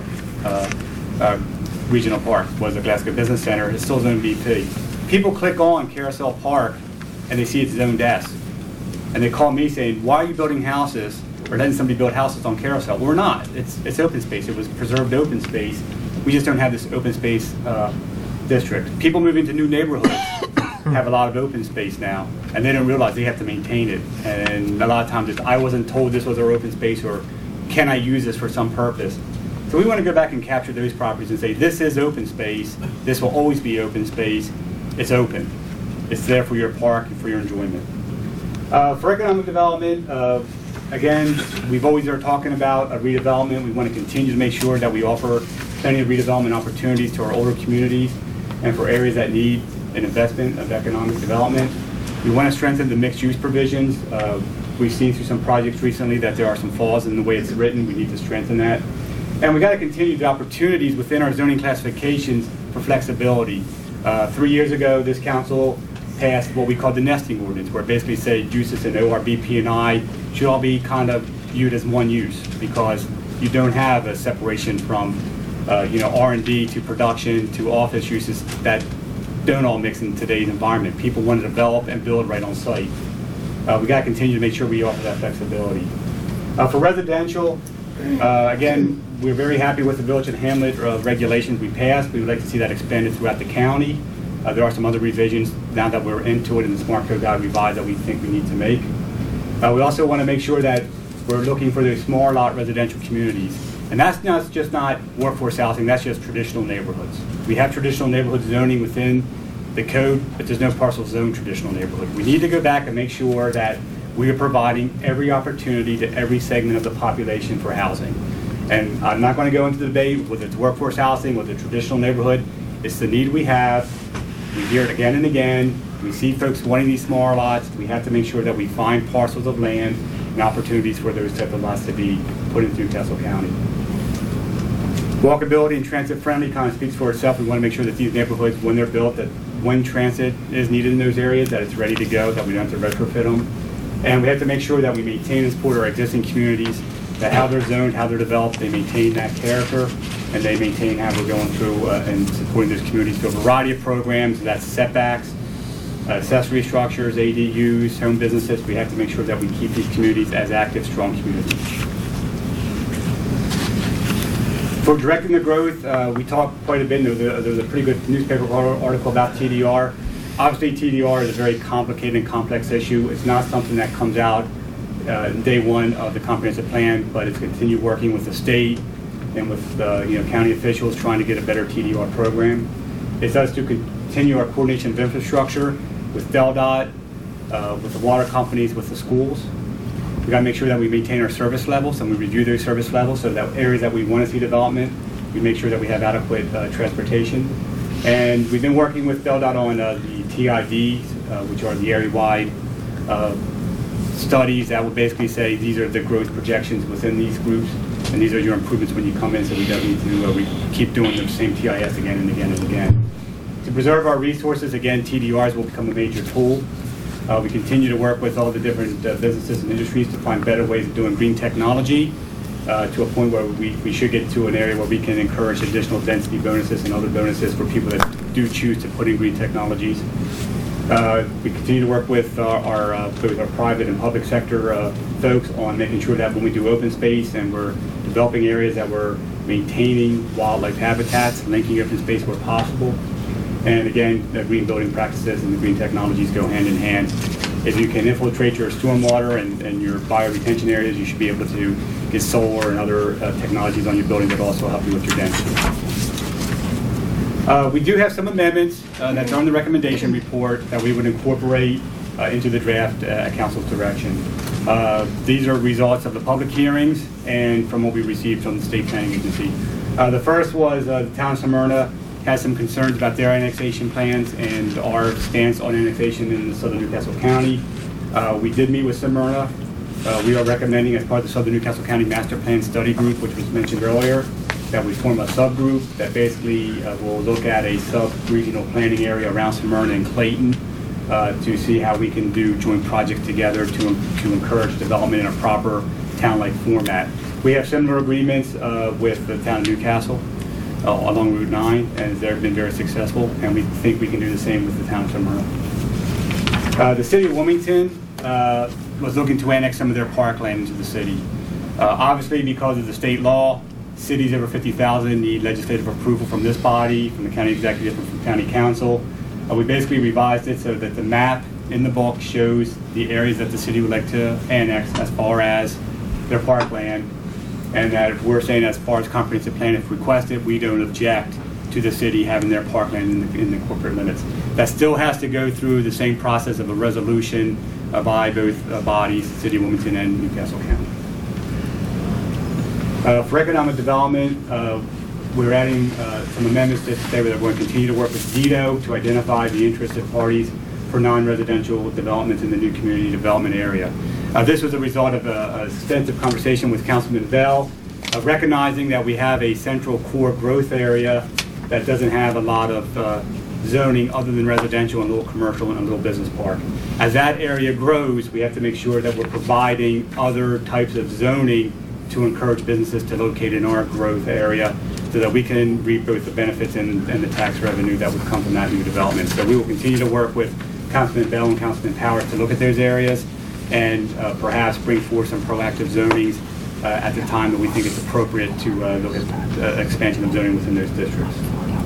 Regional Park was a Glasgow Business Center. It's still zone BP. People click on Carousel Park and they see it's zoned S. And they call me saying, why are you building houses, or letting somebody build houses on Carousel? Well, we're not. It's open space. It was preserved open space. We just don't have this open space district. People moving to new neighborhoods have a lot of open space now, and they don't realize they have to maintain it. And a lot of times it's, I wasn't told this was our open space, or can I use this for some purpose? So we want to go back and capture those properties and say, this is open space. This will always be open space. It's open. It's there for your park and for your enjoyment. For economic development, again, we've always are talking about a redevelopment. We want to continue to make sure that we offer plenty of redevelopment opportunities to our older communities and for areas that need an investment of economic development. We want to strengthen the mixed-use provisions. We've seen through some projects recently that there are some flaws in the way it's written. We need to strengthen that. And we got to continue the opportunities within our zoning classifications for flexibility. 3 years ago, this council passed what we call the nesting ordinance, where it basically said uses in OR, BP, and I should all be kind of viewed as one use, because you don't have a separation from R&D to production to office uses that don't all mix in today's environment. People want to develop and build right on site. We got to continue to make sure we offer that flexibility. For residential, Again, we're very happy with the Village and Hamlet regulations we passed. We would like to see that expanded throughout the county. There are some other revisions now that we're into it in the Smart Code Guide revised that we think we need to make. We also want to make sure that we're looking for those small lot residential communities. And that's just not workforce housing, that's just traditional neighborhoods. We have traditional neighborhood zoning within the code, but there's no parcel zone traditional neighborhood. We need to go back and make sure that we are providing every opportunity to every segment of the population for housing. And I'm not going to go into the debate whether it's workforce housing, whether it's traditional neighborhood. It's the need we have. We hear it again and again. We see folks wanting these smaller lots. We have to make sure that we find parcels of land and opportunities for those type of lots to be put into Newcastle County. Walkability and transit friendly kind of speaks for itself. We want to make sure that these neighborhoods, when they're built, that when transit is needed in those areas, that it's ready to go, that we don't have to retrofit them. And we have to make sure that we maintain and support our existing communities, that how they're zoned, how they're developed, they maintain that character, and they maintain how we're going through and supporting those communities through a variety of programs. That's setbacks, accessory structures, ADUs, home businesses. We have to make sure that we keep these communities as active, strong communities. For directing the growth, we talked quite a bit. There was a pretty good newspaper article about TDR. Obviously, TDR is a very complicated and complex issue. It's not something that comes out day one of the comprehensive plan, but it's continued working with the state and with county officials trying to get a better TDR program. It's us to continue our coordination of infrastructure with DelDOT, with the water companies, with the schools. We got to make sure that we maintain our service levels and we review those service levels so that areas that we want to see development, we make sure that we have adequate transportation. And we've been working with DelDOT on the TIDs, which are the area-wide studies that would basically say these are the growth projections within these groups, and these are your improvements when you come in, so we don't need to we keep doing the same TIS again and again and again. To preserve our resources, again, TDRs will become a major tool. We continue to work with all the different businesses and industries to find better ways of doing green technology to a point where we should get to an area where we can encourage additional density bonuses and other bonuses for people that do choose to put in green technologies. We continue to work with both our private and public sector folks on making sure that when we do open space and we're developing areas that we're maintaining wildlife habitats, linking open space where possible. And again, the green building practices and the green technologies go hand in hand. If you can infiltrate your stormwater and your bioretention areas, you should be able to get solar and other technologies on your building that also help you with your density. We do have some amendments that's on the recommendation report that we would incorporate into the draft at Council's direction. These are results of the public hearings and from what we received from the State Planning Agency. The first was the town of Smyrna has some concerns about their annexation plans and our stance on annexation in southern Newcastle County. We did meet with Smyrna. We are recommending as part of the Southern Newcastle County Master Plan Study Group, which was mentioned earlier, that we form a subgroup that basically will look at a sub-regional planning area around Smyrna and Clayton to see how we can do joint projects together to encourage development in a proper town-like format. We have similar agreements with the town of Newcastle along Route 9, and they've been very successful, and we think we can do the same with the town of Smyrna. The city of Wilmington was looking to annex some of their parkland into the city. Obviously, because of the state law, cities over 50,000 need legislative approval from this body, from the county executive, and from county council. We basically revised it so that the map in the book shows the areas that the city would like to annex as far as their parkland, and that if we're saying as far as comprehensive plan, if requested, we don't object to the city having their parkland in the corporate limits. That still has to go through the same process of a resolution by both bodies, the City of Wilmington and Newcastle County. For economic development, we're adding some amendments to say that we're going to continue to work with DEDO to identify the interested parties for non-residential developments in the new community development area. This was a result of an extensive conversation with Councilman Bell, recognizing that we have a central core growth area that doesn't have a lot of zoning other than residential and a little commercial and a little business park. As that area grows, we have to make sure that we're providing other types of zoning to encourage businesses to locate in our growth area so that we can reap both the benefits and the tax revenue that would come from that new development. So we will continue to work with Councilman Bell and Councilman Powers to look at those areas and perhaps bring forth some proactive zonings at the time that we think it's appropriate to look at expansion of zoning within those districts.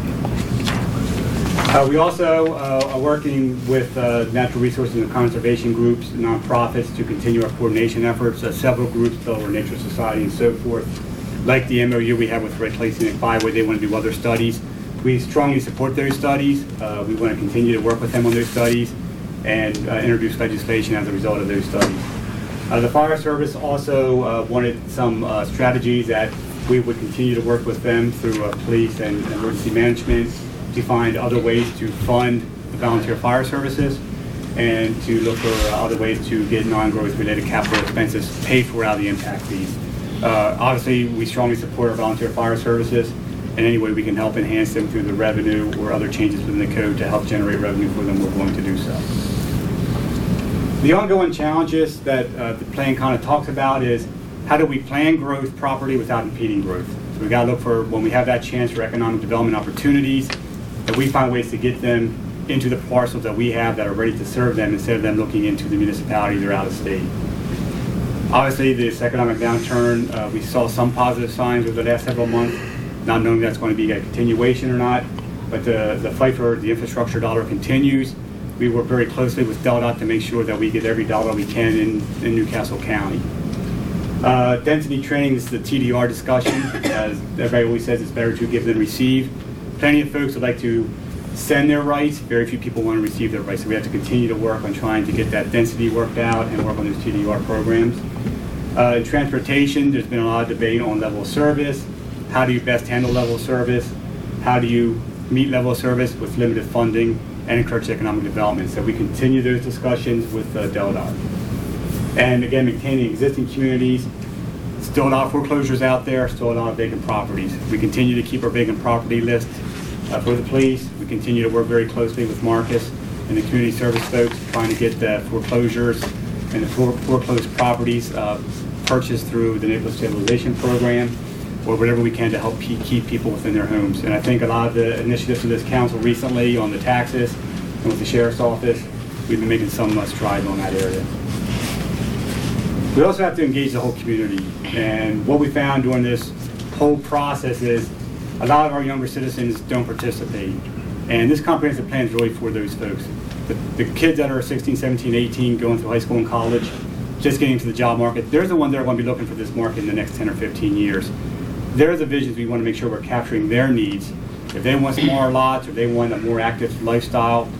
We also are working with natural resources and conservation groups, nonprofits, to continue our coordination efforts. Several groups, Delaware Nature Society and so forth, like the MOU we have with Red Lake and Byway, they want to do other studies. We strongly support those studies. We want to continue to work with them on those studies and introduce legislation as a result of those studies. The Fire Service also wanted some strategies that we would continue to work with them through police and emergency management to find other ways to fund the volunteer fire services and to look for other ways to get non-growth related capital expenses paid for out of the impact fees. Obviously, we strongly support our volunteer fire services, and any way we can help enhance them through the revenue or other changes within the code to help generate revenue for them, we're going to do so. The ongoing challenges that the plan kind of talks about is how do we plan growth properly without impeding growth? So we got to look for, when we have that chance for economic development opportunities, that we find ways to get them into the parcels that we have that are ready to serve them instead of them looking into the municipalities or out of state. Obviously, this economic downturn, we saw some positive signs over the last several months, not knowing that's going to be a continuation or not, but the fight for the infrastructure dollar continues. We work very closely with DelDOT to make sure that we get every dollar we can in Newcastle County. Density training, this is the TDR discussion. As everybody always says, it's better to give than receive. Plenty of folks would like to send their rights. Very few people want to receive their rights. So we have to continue to work on trying to get that density worked out and work on those TDR programs. In transportation, there's been a lot of debate on level of service. How do you best handle level of service? How do you meet level of service with limited funding and encourage economic development? So we continue those discussions with DelDOT. And again, maintaining existing communities. Still a lot of foreclosures out there, still a lot of vacant properties. We continue to keep our vacant property list for the police. We continue to work very closely with Marcus and the community service folks, trying to get the foreclosures and the foreclosed properties purchased through the neighborhood stabilization program, or whatever we can to help keep people within their homes. And I think a lot of the initiatives of this council recently on the taxes and with the sheriff's office, we've been making some strides on that area. We also have to engage the whole community. And what we found during this whole process is a lot of our younger citizens don't participate. And this comprehensive plan is really for those folks. The kids that are 16, 17, 18, going through high school and college, just getting into the job market, they're the ones that are going to be looking for this market in the next 10 or 15 years. They're the visions we want to make sure we're capturing their needs. If they want smaller lots or they want a more active lifestyle,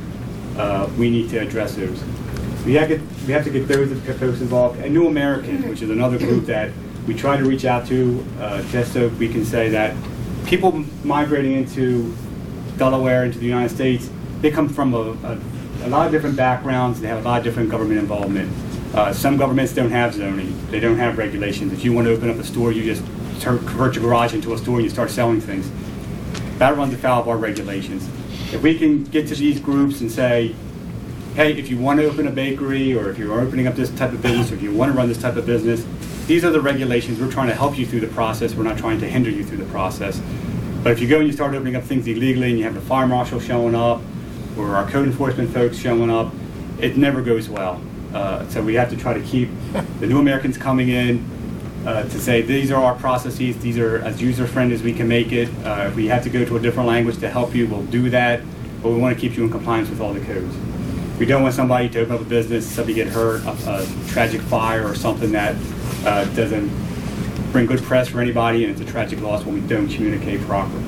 we need to address those. We have to get those folks involved. And New Americans, which is another group that we try to reach out to, just so we can say that people migrating into Delaware, into the United States, they come from a lot of different backgrounds. They have a lot of different government involvement. Some governments don't have zoning. They don't have regulations. If you want to open up a store, you just convert your garage into a store and you start selling things. That runs afoul of our regulations. If we can get to these groups and say, hey, if you want to open a bakery, or if you're opening up this type of business, or if you want to run this type of business, these are the regulations. We're trying to help you through the process. We're not trying to hinder you through the process. But if you go and you start opening up things illegally and you have the fire marshal showing up or our code enforcement folks showing up, it never goes well. So we have to try to keep the New Americans coming in to say these are our processes, these are as user-friendly as we can make it. If we have to go to a different language to help you, we'll do that. But we want to keep you in compliance with all the codes. We don't want somebody to open up a business, somebody get hurt, a tragic fire or something that doesn't bring good press for anybody, and it's a tragic loss when we don't communicate properly.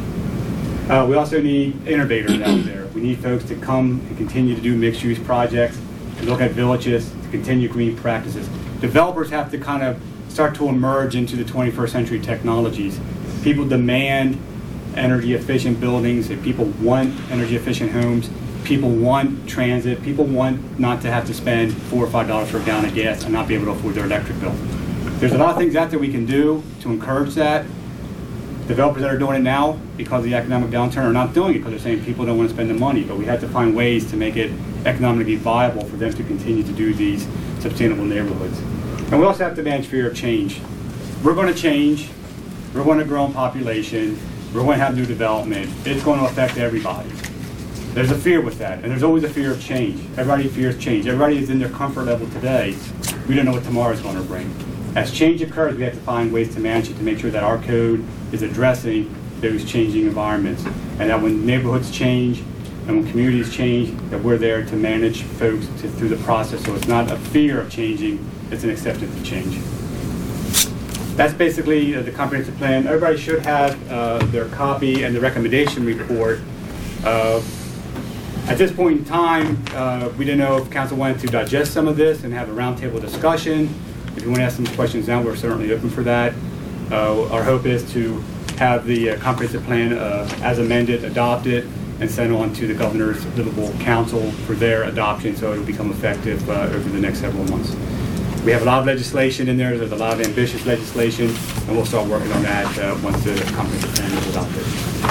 We also need innovators out there. We need folks to come and continue to do mixed-use projects, to look at villages, to continue green practices. Developers have to kind of start to emerge into the 21st century technologies. People demand energy-efficient buildings, and people want energy-efficient homes. People want transit. People want not to have to spend $4 or $5 for a gallon of gas and not be able to afford their electric bill. There's a lot of things out there we can do to encourage that. Developers that are doing it now because of the economic downturn are not doing it because they're saying people don't want to spend the money, but we have to find ways to make it economically viable for them to continue to do these sustainable neighborhoods. And we also have to manage fear of change. We're going to change. We're going to grow in population. We're going to have new development. It's going to affect everybody. There's a fear with that, and there's always a fear of change. Everybody fears change. Everybody is in their comfort level today. We don't know what tomorrow is going to bring. As change occurs, we have to find ways to manage it to make sure that our code is addressing those changing environments. And that when neighborhoods change and when communities change, that we're there to manage folks through the process. So it's not a fear of changing, it's an acceptance of change. That's basically the comprehensive plan. Everybody should have their copy and the recommendation report. At this point in time, we didn't know if council wanted to digest some of this and have a roundtable discussion. If you want to ask some questions now, we're certainly open for that. Our hope is to have the comprehensive plan as amended, adopted, and sent on to the Governor's Livable Council for their adoption, so it'll become effective over the next several months. We have a lot of legislation in there. There's a lot of ambitious legislation, and we'll start working on that once the comprehensive plan is adopted.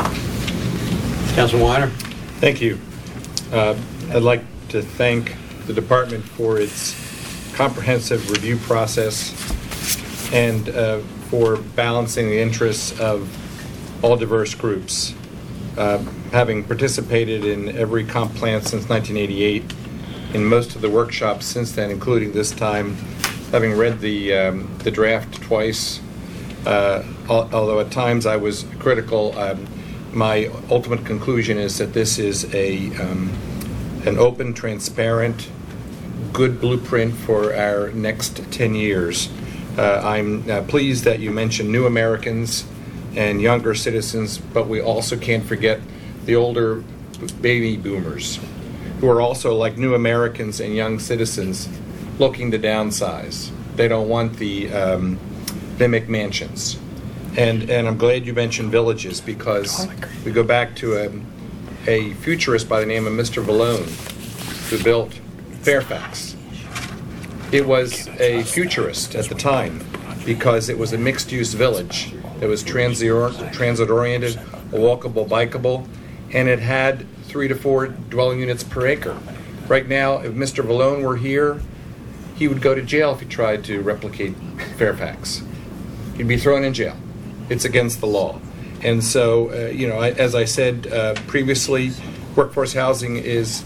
Councilman Weiner? Thank you. I'd like to thank the department for its comprehensive review process and for balancing the interests of all diverse groups. Having participated in every comp plan since 1988, in most of the workshops since then, including this time, having read the draft twice, although at times I was critical, my ultimate conclusion is that this is an open, transparent, good blueprint for our next 10 years. I'm pleased that you mentioned new Americans and younger citizens, but we also can't forget the older baby boomers, who are also, like new Americans and young citizens, looking to downsize. They don't want the mimic mansions. And I'm glad you mentioned villages, because we go back to a futurist by the name of Mr. Vallone, who built Fairfax. It was a futurist at the time because it was a mixed-use village. It was transit-oriented, walkable, bikeable, and it had 3 to 4 dwelling units per acre. Right now, if Mr. Vallone were here, he would go to jail if he tried to replicate Fairfax. He'd be thrown in jail. It's against the law. And so, as I said previously, workforce housing is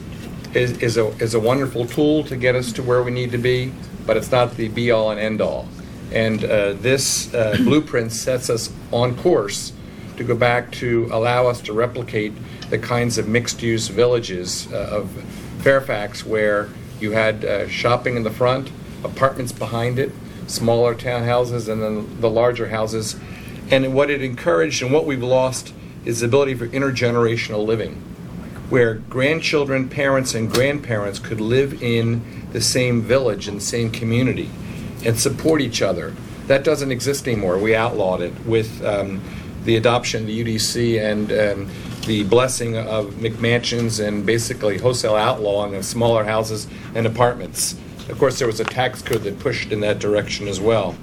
a wonderful tool to get us to where we need to be, but it's not the be-all and end-all. And this blueprint sets us on course to go back to allow us to replicate the kinds of mixed-use villages of Fairfax, where you had shopping in the front, apartments behind it, smaller townhouses, and then the larger houses. And what it encouraged and what we've lost is the ability for intergenerational living, where grandchildren, parents, and grandparents could live in the same village and the same community and support each other. That doesn't exist anymore. We outlawed it with the adoption of the UDC and the blessing of McMansions and basically wholesale outlawing of smaller houses and apartments. Of course, there was a tax code that pushed in that direction as well.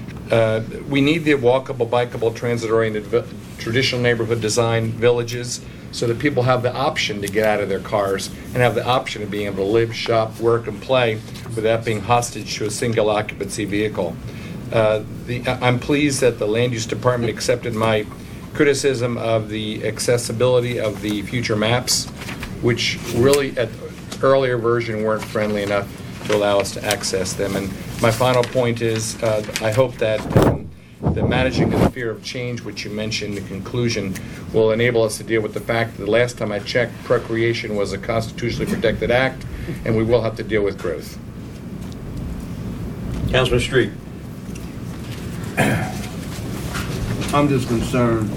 We need the walkable, bikeable, transit-oriented, traditional neighborhood design villages so that people have the option to get out of their cars and have the option of being able to live, shop, work, and play without being hostage to a single occupancy vehicle. I'm pleased that the Land Use Department accepted my criticism of the accessibility of the future maps, which really at earlier version weren't friendly enough to allow us to access them. And my final point is I hope that the managing of the fear of change, which you mentioned in the conclusion, will enable us to deal with the fact that the last time I checked, procreation was a constitutionally protected act, and we will have to deal with growth. Councilman Street. I'm just concerned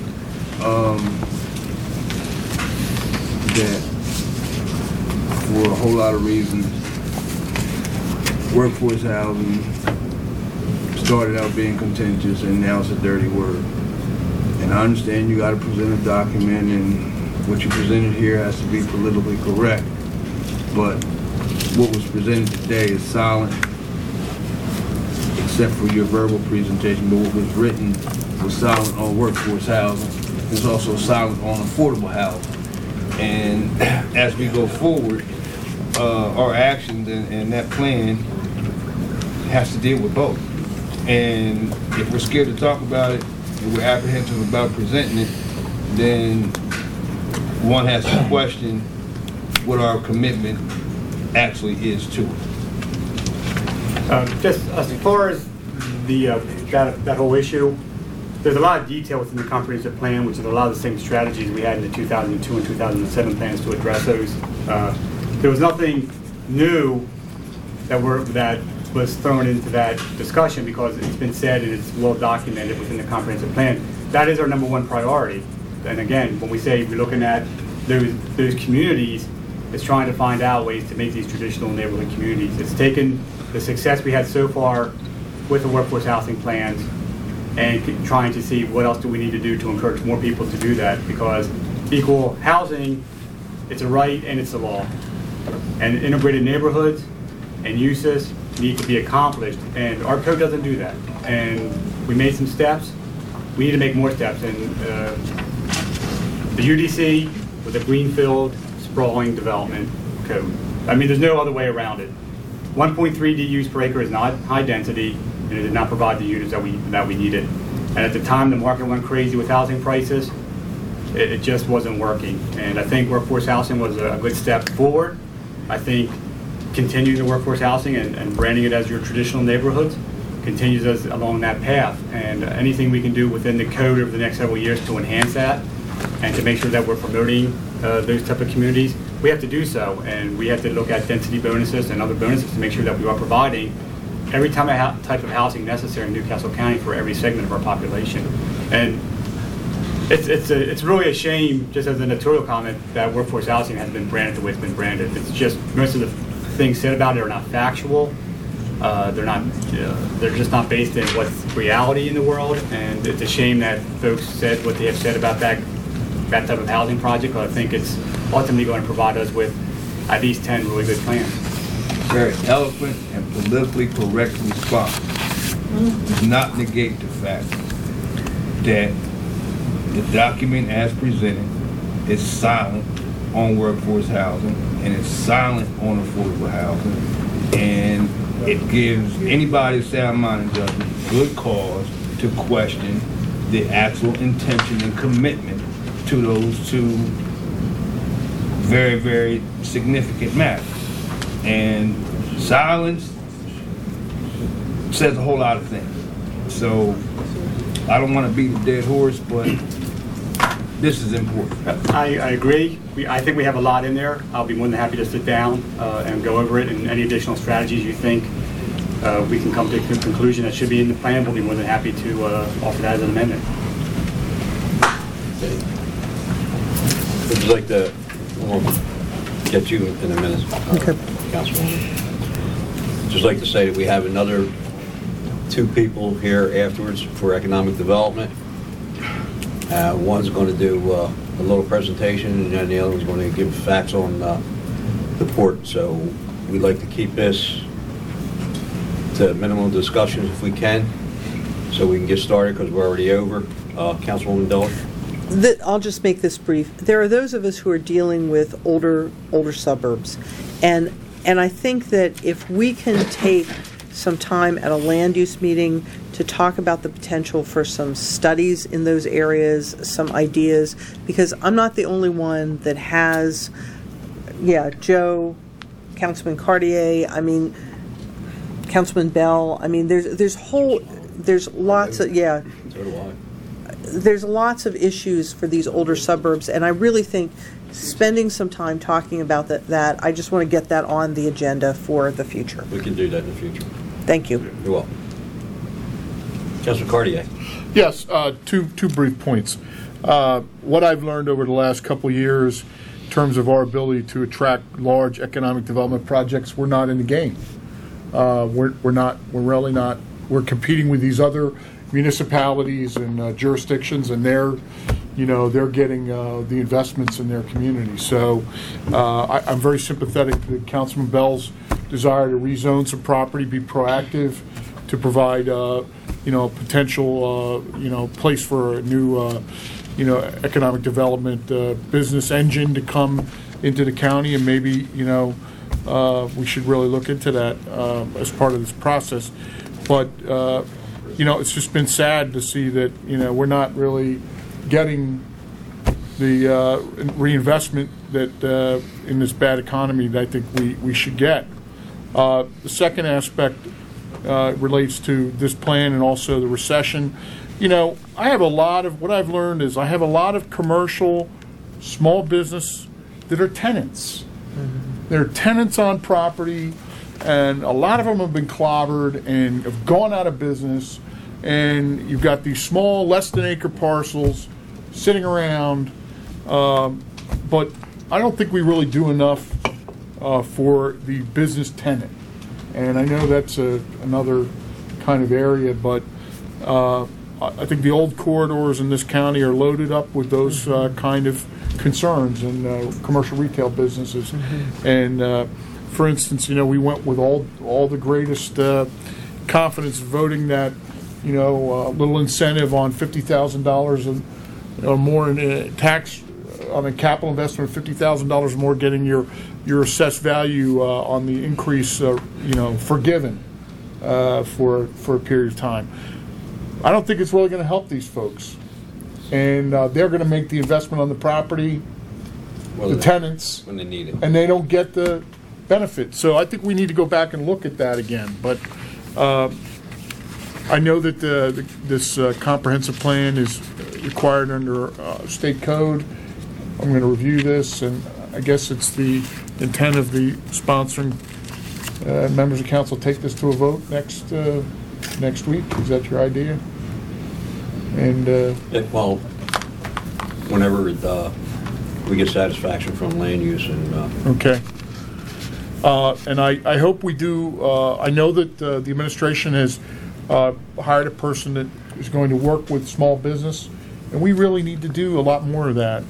that for a whole lot of reasons, workforce housing started out being contentious and now it's a dirty word. And I understand you got to present a document and what you presented here has to be politically correct, but what was presented today is silent, except for your verbal presentation, but what was written was silent on workforce housing. It's also silent on affordable housing. And as we go forward, our actions and that plan has to deal with both. And if we're scared to talk about it, and we're apprehensive about presenting it, then one has to question what our commitment actually is to it. Just as far as that whole issue, there's a lot of detail within the comprehensive plan, which is a lot of the same strategies we had in the 2002 and 2007 plans to address those. There was nothing new that was thrown into that discussion because it's been said and it's well documented within the comprehensive plan. That is our number one priority. And again, when we say we're looking at those communities, it's trying to find out ways to make these traditional neighborhood communities. It's taken the success we had so far with the workforce housing plans and trying to see what else do we need to do to encourage more people to do that, because equal housing, it's a right and it's a law. And integrated neighborhoods and uses need to be accomplished, and our code doesn't do that. And we made some steps. We need to make more steps. And the UDC with a greenfield sprawling development code. I mean, there's no other way around it. 1.3 DUs per acre is not high density, and it did not provide the units that we needed. And at the time, the market went crazy with housing prices. It just wasn't working. And I think workforce housing was a good step forward. I think continuing the workforce housing and branding it as your traditional neighborhoods continues us along that path. And anything we can do within the code over the next several years to enhance that and to make sure that we're promoting those type of communities, we have to do so. And we have to look at density bonuses and other bonuses to make sure that we are providing every type of housing necessary in Newcastle County for every segment of our population. And it's really a shame, just as an editorial comment, that workforce housing has been branded the way it's been branded. It's just most of the things said about it are not factual. They're just not based in what's reality in the world. And it's a shame that folks said what they have said about that type of housing project. But I think it's ultimately going to provide us with at least 10 really good plans. Very eloquent and politically correct response does not negate the fact that the document as presented is silent on workforce housing and it's silent on affordable housing, and it gives anybody of sound mind and judgment good cause to question the actual intention and commitment to those two very, very significant matters. And silence says a whole lot of things. So I don't want to beat a dead horse, but this is important. I agree. I think we have a lot in there. I'll be more than happy to sit down and go over it, and any additional strategies you think we can come to a conclusion that should be in the plan, we'll be more than happy to offer that as an amendment. Would you like to, we'll get you in a minute, Okay. Councilwoman. Just like to say that we have another 2 people here afterwards for economic development. One's going to do a little presentation, and then the other one's going to give facts on the port. So we'd like to keep this to minimal discussions if we can, so we can get started because we're already over. Councilwoman Diller. I'll just make this brief. There are those of us who are dealing with older suburbs, and I think that if we can take some time at a land use meeting to talk about the potential for some studies in those areas, some ideas, because I'm not the only one that has, Joe, Councilman Cartier, I mean, Councilman Bell, I mean, there's lots of, So do I. there's lots of issues for these older suburbs, and I really think spending some time talking about that, I just want to get that on the agenda for the future. We can do that in the future. Thank you. You're welcome. Councilor Cartier. Yes, two brief points. What I've learned over the last couple of years in terms of our ability to attract large economic development projects, we're not in the game. We're really not. We're competing with these other municipalities and jurisdictions, and they're getting the investments in their community. So I'm very sympathetic to Councilman Bell's desire to rezone some property, be proactive, to provide potential place for a new economic development business engine to come into the county, and maybe we should really look into that as part of this process. But it's just been sad to see that we're not really getting the reinvestment that in this bad economy that I think we should get. The second aspect relates to this plan and also the recession. You know, what I've learned is I have a lot of commercial, small business that are tenants. They're tenants on property, and a lot of them have been clobbered and have gone out of business. And you've got these small, less than acre parcels sitting around, but I don't think we really do enough for the business tenant. And I know that's another kind of area, but I think the old corridors in this county are loaded up with those kind of concerns in commercial retail businesses. And for instance, you know, we went with all the greatest confidence voting that, you know, a little incentive on $50,000 or more in tax on a capital investment of $50,000 more, getting your assessed value on the increase, you know, forgiven for a period of time. I don't think it's really going to help these folks, and they're going to make the investment on the property, the tenants, when they need it, and they don't get the benefit. So I think we need to go back and look at that again. But I know that this comprehensive plan is required under state code. I'm going to review this, and I guess it's the intent of the sponsoring members of council take this to a vote next week. Is that your idea? And well, whenever we get satisfaction from land use and okay. And I hope we do. I know that the administration has hired a person that is going to work with small business, and we really need to do a lot more of that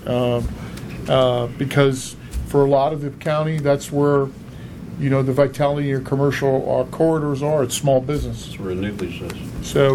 because for a lot of the county, that's where, you know, the vitality of commercial corridors are. It's small business. That's where the nucleus is. So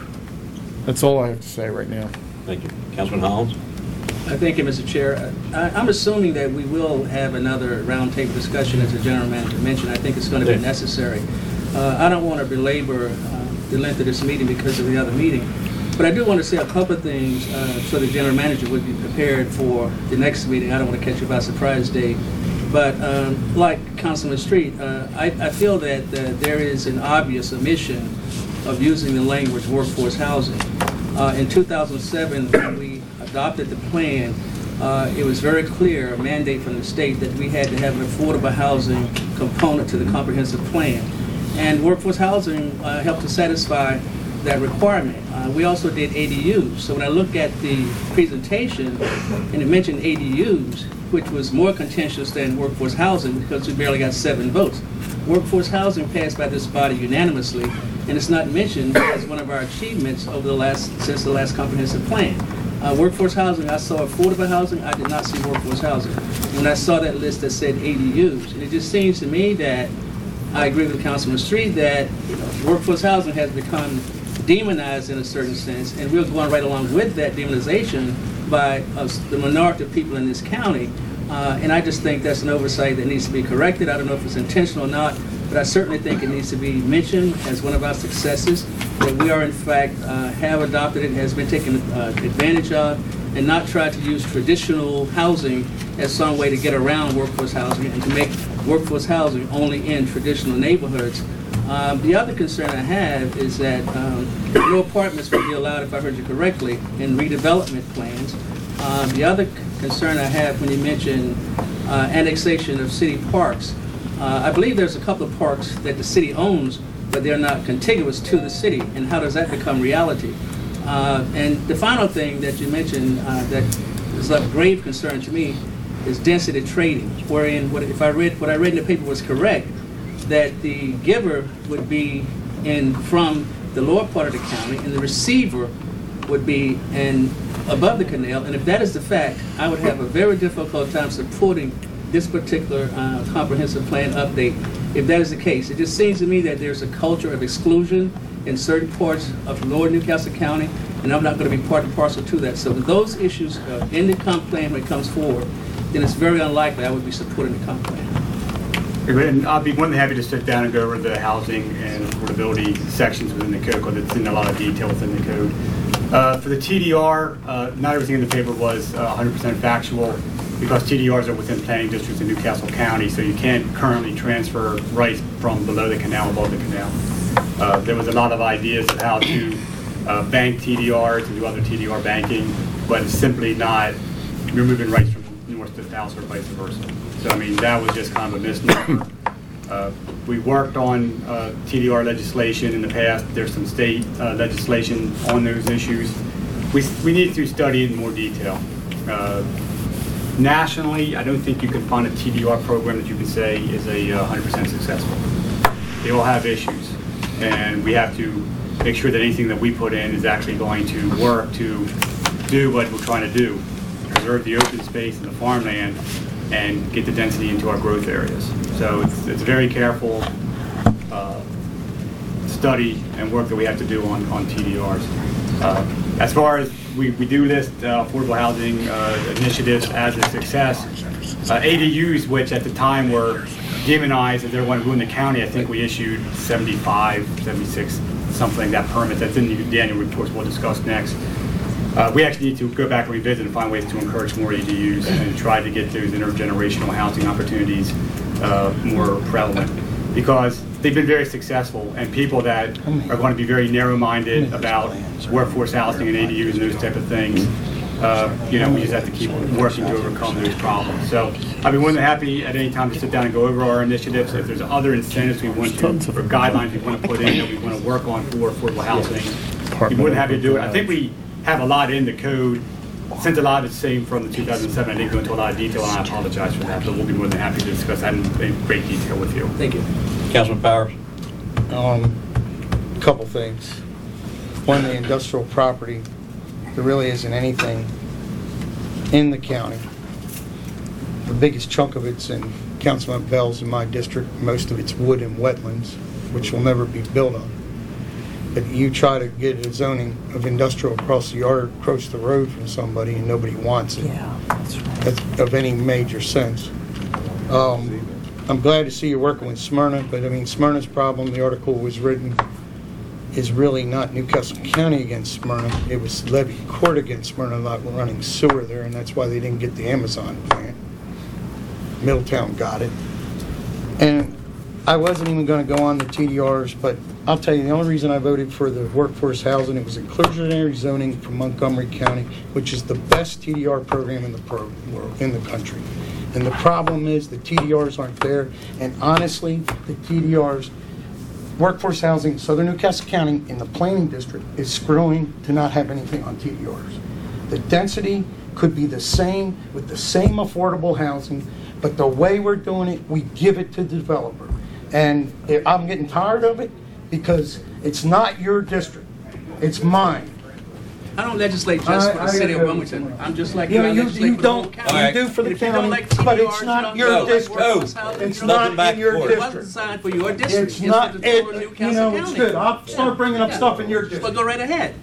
that's all I have to say right now. Thank you. Councilman Hollins? Thank you, Mr. Chair. I'm assuming that we will have another roundtable discussion, as the general manager mentioned. I think it's going to be necessary. I don't want to belabor the length of this meeting because of the other meeting, but I do want to say a couple of things so the general manager would be prepared for the next meeting. I don't want to catch you by surprise, Dave. But like Councilman Street, I feel that there is an obvious omission of using the language workforce housing. In 2007, when we adopted the plan, it was very clear, a mandate from the state, that we had to have an affordable housing component to the comprehensive plan. And workforce housing helped to satisfy that requirement. We also did ADUs. So when I look at the presentation, and it mentioned ADUs, which was more contentious than workforce housing because we barely got 7 votes. Workforce housing passed by this body unanimously, and it's not mentioned as one of our achievements over since the last comprehensive plan. Workforce housing, I saw affordable housing, I did not see workforce housing. When I saw that list that said ADUs, and it just seems to me that I agree with Councilman Street that workforce housing has become demonized in a certain sense, and we're going right along with that demonization by the minority of people in this county. And I just think that's an oversight that needs to be corrected. I don't know if it's intentional or not, but I certainly think it needs to be mentioned as one of our successes, that we are in fact have adopted it, has been taken advantage of, and not try to use traditional housing as some way to get around workforce housing and to make workforce housing only in traditional neighborhoods. The other concern I have is that no apartments will be allowed, if I heard you correctly, in redevelopment plans. The other concern I have when you mention annexation of city parks, I believe there's a couple of parks that the city owns, but they're not contiguous to the city, and how does that become reality? And the final thing that you mentioned that is of grave concern to me is density trading, wherein what I read in the paper was correct, that the giver would be from the lower part of the county, and the receiver would be above the canal. And if that is the fact, I would have a very difficult time supporting this particular comprehensive plan update if that is the case. It just seems to me that there's a culture of exclusion in certain parts of lower Newcastle County, and I'm not going to be part and parcel to that. So with those issues in the comp plan when it comes forward, then it's very unlikely I would be supporting the comp plan. And I'll be more than happy to sit down and go over the housing and affordability sections within the code, because it's in a lot of detail within the code. For the TDR, not everything in the paper was 100% factual, because TDRs are within planning districts in Newcastle County, so you can't currently transfer rights from below the canal above the canal. There was a lot of ideas of how to bank TDRs and do other TDR banking, but it's simply not removing rights from north to south or vice versa. So, I mean, that was just kind of a misnomer. We worked on TDR legislation in the past. There's some state legislation on those issues. We need to study it in more detail. Nationally, I don't think you can find a TDR program that you can say is a 100% successful. They all have issues, and we have to make sure that anything that we put in is actually going to work to do what we're trying to do, preserve the open space and the farmland, and get the density into our growth areas. So it's a very careful study and work that we have to do on TDRs. As far as we do list affordable housing initiatives as a success, ADUs, which at the time were demonized as they're going to ruin the county, I think we issued 75, 76, something like that permit. That's in the annual reports we'll discuss next. We actually need to go back and revisit and find ways to encourage more ADUs and try to get those intergenerational housing opportunities more prevalent, because they've been very successful, and people that are going to be very narrow-minded about workforce housing and ADUs and those type of things, we just have to keep working to overcome those problems. So I'd be more than happy at any time to sit down and go over our initiatives. If there's other incentives we want to, or guidelines we want to put in that we want to work on for affordable housing, we'd be more than happy to do it. I think we have a lot in the code. Since a lot is the same from the 2007, I didn't go into a lot of detail, and I apologize for that, but we'll be more than happy to discuss that in great detail with you. Thank you. Councilman Powers. Couple things. One, the industrial property, there really isn't anything in the county. The biggest chunk of it's in Councilman Bell's in my district. Most of it's wood and wetlands, which will never be built on. But you try to get a zoning of industrial across the yard, across the road from somebody, and nobody wants it. Yeah, that's right. That's of any major sense. I'm glad to see you working with Smyrna, but I mean, Smyrna's problem, the article was written, is really not Newcastle County against Smyrna. It was Levy Court against Smyrna not running sewer there, and that's why they didn't get the Amazon plant. Middletown got it. And I wasn't even going to go on the TDRs, but I'll tell you, the only reason I voted for the workforce housing, it was inclusionary zoning from Montgomery County, which is the best TDR program in the world, in the country. And the problem is the TDRs aren't there. And honestly, the TDRs, workforce housing, Southern Newcastle County in the planning district is screwing to not have anything on TDRs. The density could be the same with the same affordable housing, but the way we're doing it, we give it to the developer. And I'm getting tired of it because it's not your district, it's mine. I don't legislate just for the city of Wilmington. I'm just like you. I You legislate for the whole don't, county. you do for the If you don't county, like but TDRs, it's not you your don't like district. workforce housing, It's you don't not in your It wasn't district. designed for your district. It's not, for the total Newcastle it's County. good. I'll start bringing up Yeah. stuff in your Well, district. go right ahead.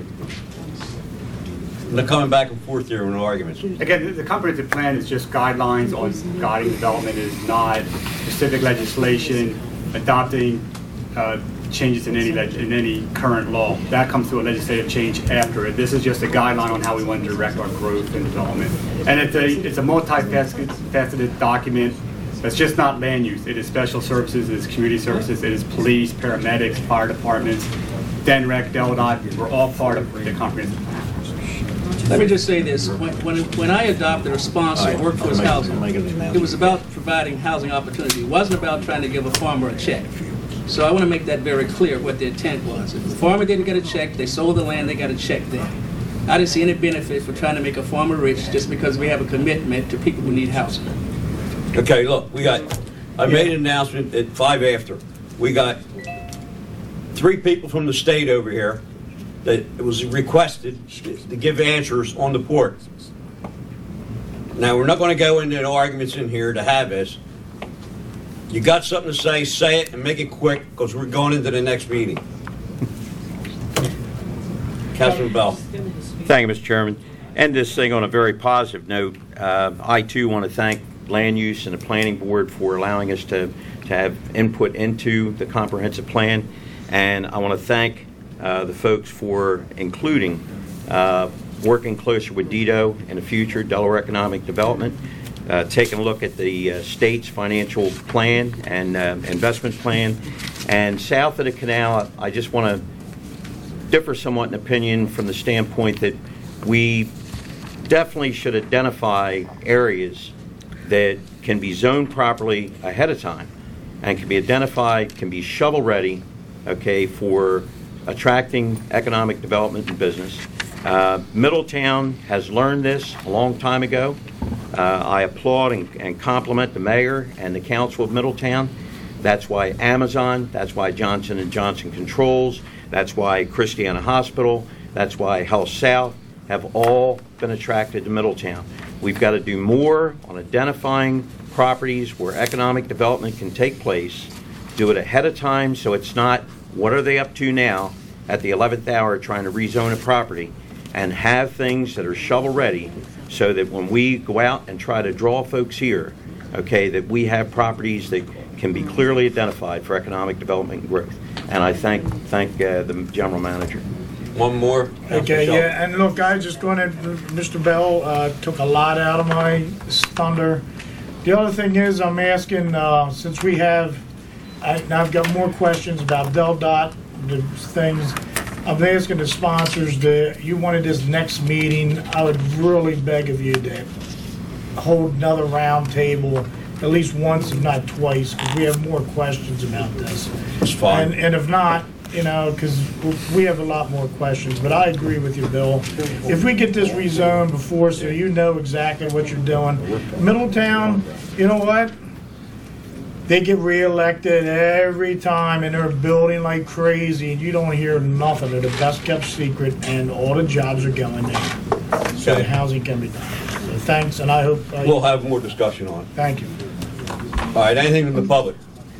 They're coming back and forth here with arguments. Again, the comprehensive plan is just guidelines on guiding development. It is not specific legislation adopting changes in any current law. That comes through a legislative change after it. This is just a guideline on how we want to direct our growth and development. And it's a multifaceted document. It's just not land use. It is special services, it is community services, it is police, paramedics, fire departments, DENREC, DELDOT. We're all part of the comprehensive plan. Let me just say this. When I adopted or sponsored workforce housing, it was about providing housing opportunity. It wasn't about trying to give a farmer a check. So I want to make that very clear what the intent was. If the farmer didn't get a check, they sold the land, they got a check then. I didn't see any benefit for trying to make a farmer rich just because we have a commitment to people who need housing. Okay, look, I made an announcement at 5 after. We got 3 people from the state over here that it was requested to give answers on the port. Now, we're not going to go into arguments in here to have this. You got something to say it, and make it quick, because we're going into the next meeting. Councilman Bell. Thank you, Mr. Chairman. End this thing on a very positive note. I, too, want to thank Land Use and the Planning Board for allowing us to have input into the comprehensive plan. And I want to thank the folks for including working closer with DIDO in the future, Delaware Economic Development, taken a look at the state's financial plan and investment plan. And south of the canal, I just want to differ somewhat in opinion from the standpoint that we definitely should identify areas that can be zoned properly ahead of time and can be identified, can be shovel-ready, okay, for attracting economic development and business. Middletown has learned this a long time ago. I applaud and compliment the mayor and the council of Middletown. That's why Amazon, that's why Johnson & Johnson Controls, that's why Christiana Hospital, that's why Health South have all been attracted to Middletown. We've got to do more on identifying properties where economic development can take place, do it ahead of time so it's not, what are they up to now at the 11th hour trying to rezone a property, and have things that are shovel-ready so that when we go out and try to draw folks here, okay, that we have properties that can be clearly identified for economic development and growth. And I thank the general manager. One more. Okay, yeah, and look, I just going to, Mr. Bell took a lot out of my thunder. The other thing is, I'm asking, since we have, now I've got more questions about Del Dot, the things. I'm asking the sponsors that you wanted this next meeting, I would really beg of you to hold another round table at least once, if not twice, because we have more questions about this. It's fine. And if not, you know, because we have a lot more questions, but I agree with you, Bill. If we get this rezoned before, so you know exactly what you're doing. Middletown, you know what? They get reelected every time, and they're building like crazy, and you don't hear nothing. They're the best kept secret, and all the jobs are going there. So the housing can be done. So thanks, and I hope... We'll have more discussion on it. Thank you. All right, anything from the public?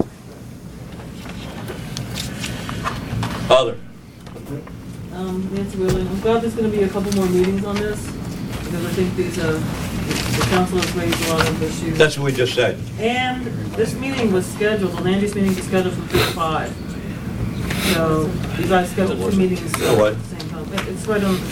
Other? Nancy Wheeler, I'm glad there's going to be a couple more meetings on this, because I think these the council has raised a lot of issues. That's what we just said. And this meeting was scheduled, the land use meeting was scheduled from 3 to 5. So you guys scheduled 2 meetings at the same time. It's right on,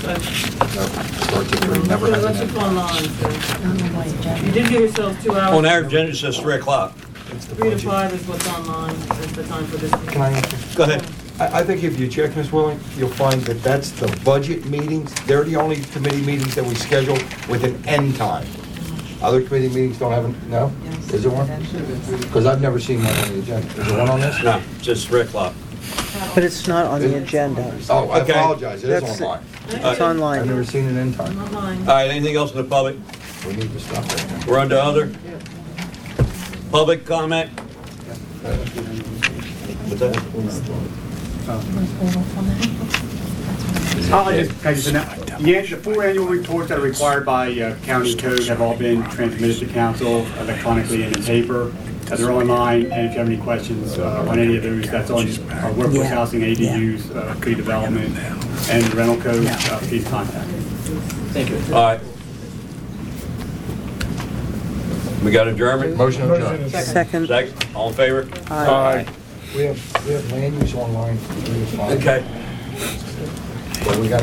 it's online, so. You did give yourselves 2 hours. On our agenda, it says 3 o'clock. 3 to 5 is what's online, is the time for this meeting. Can I answer? Go ahead. I think if you check, Ms. Willing, you'll find that that's the budget meetings. They're the only committee meetings that we schedule with an end time. Other committee meetings don't have a, no? Is there one? Because I've never seen one on the agenda. Is there one on this? No, it says 3 o'clock. But it's not on the agenda. Oh, I Okay. apologize. It is That's- online. It's online. I've never seen an end time. Online. All right, anything else in the public? We need to stop that. We're on to other. Public comment? What's that? The 4 annual reports that are required by county code have all been transmitted to council electronically and in paper. They're online, and if you have any questions on any of those, that's on our workforce housing, ADUs, pre-development, and rental code, please contact. Thank you. All right. We got adjournment? Motion adjourned. Second. Second. All in favor? Aye. We have land use online. Okay. Well, we got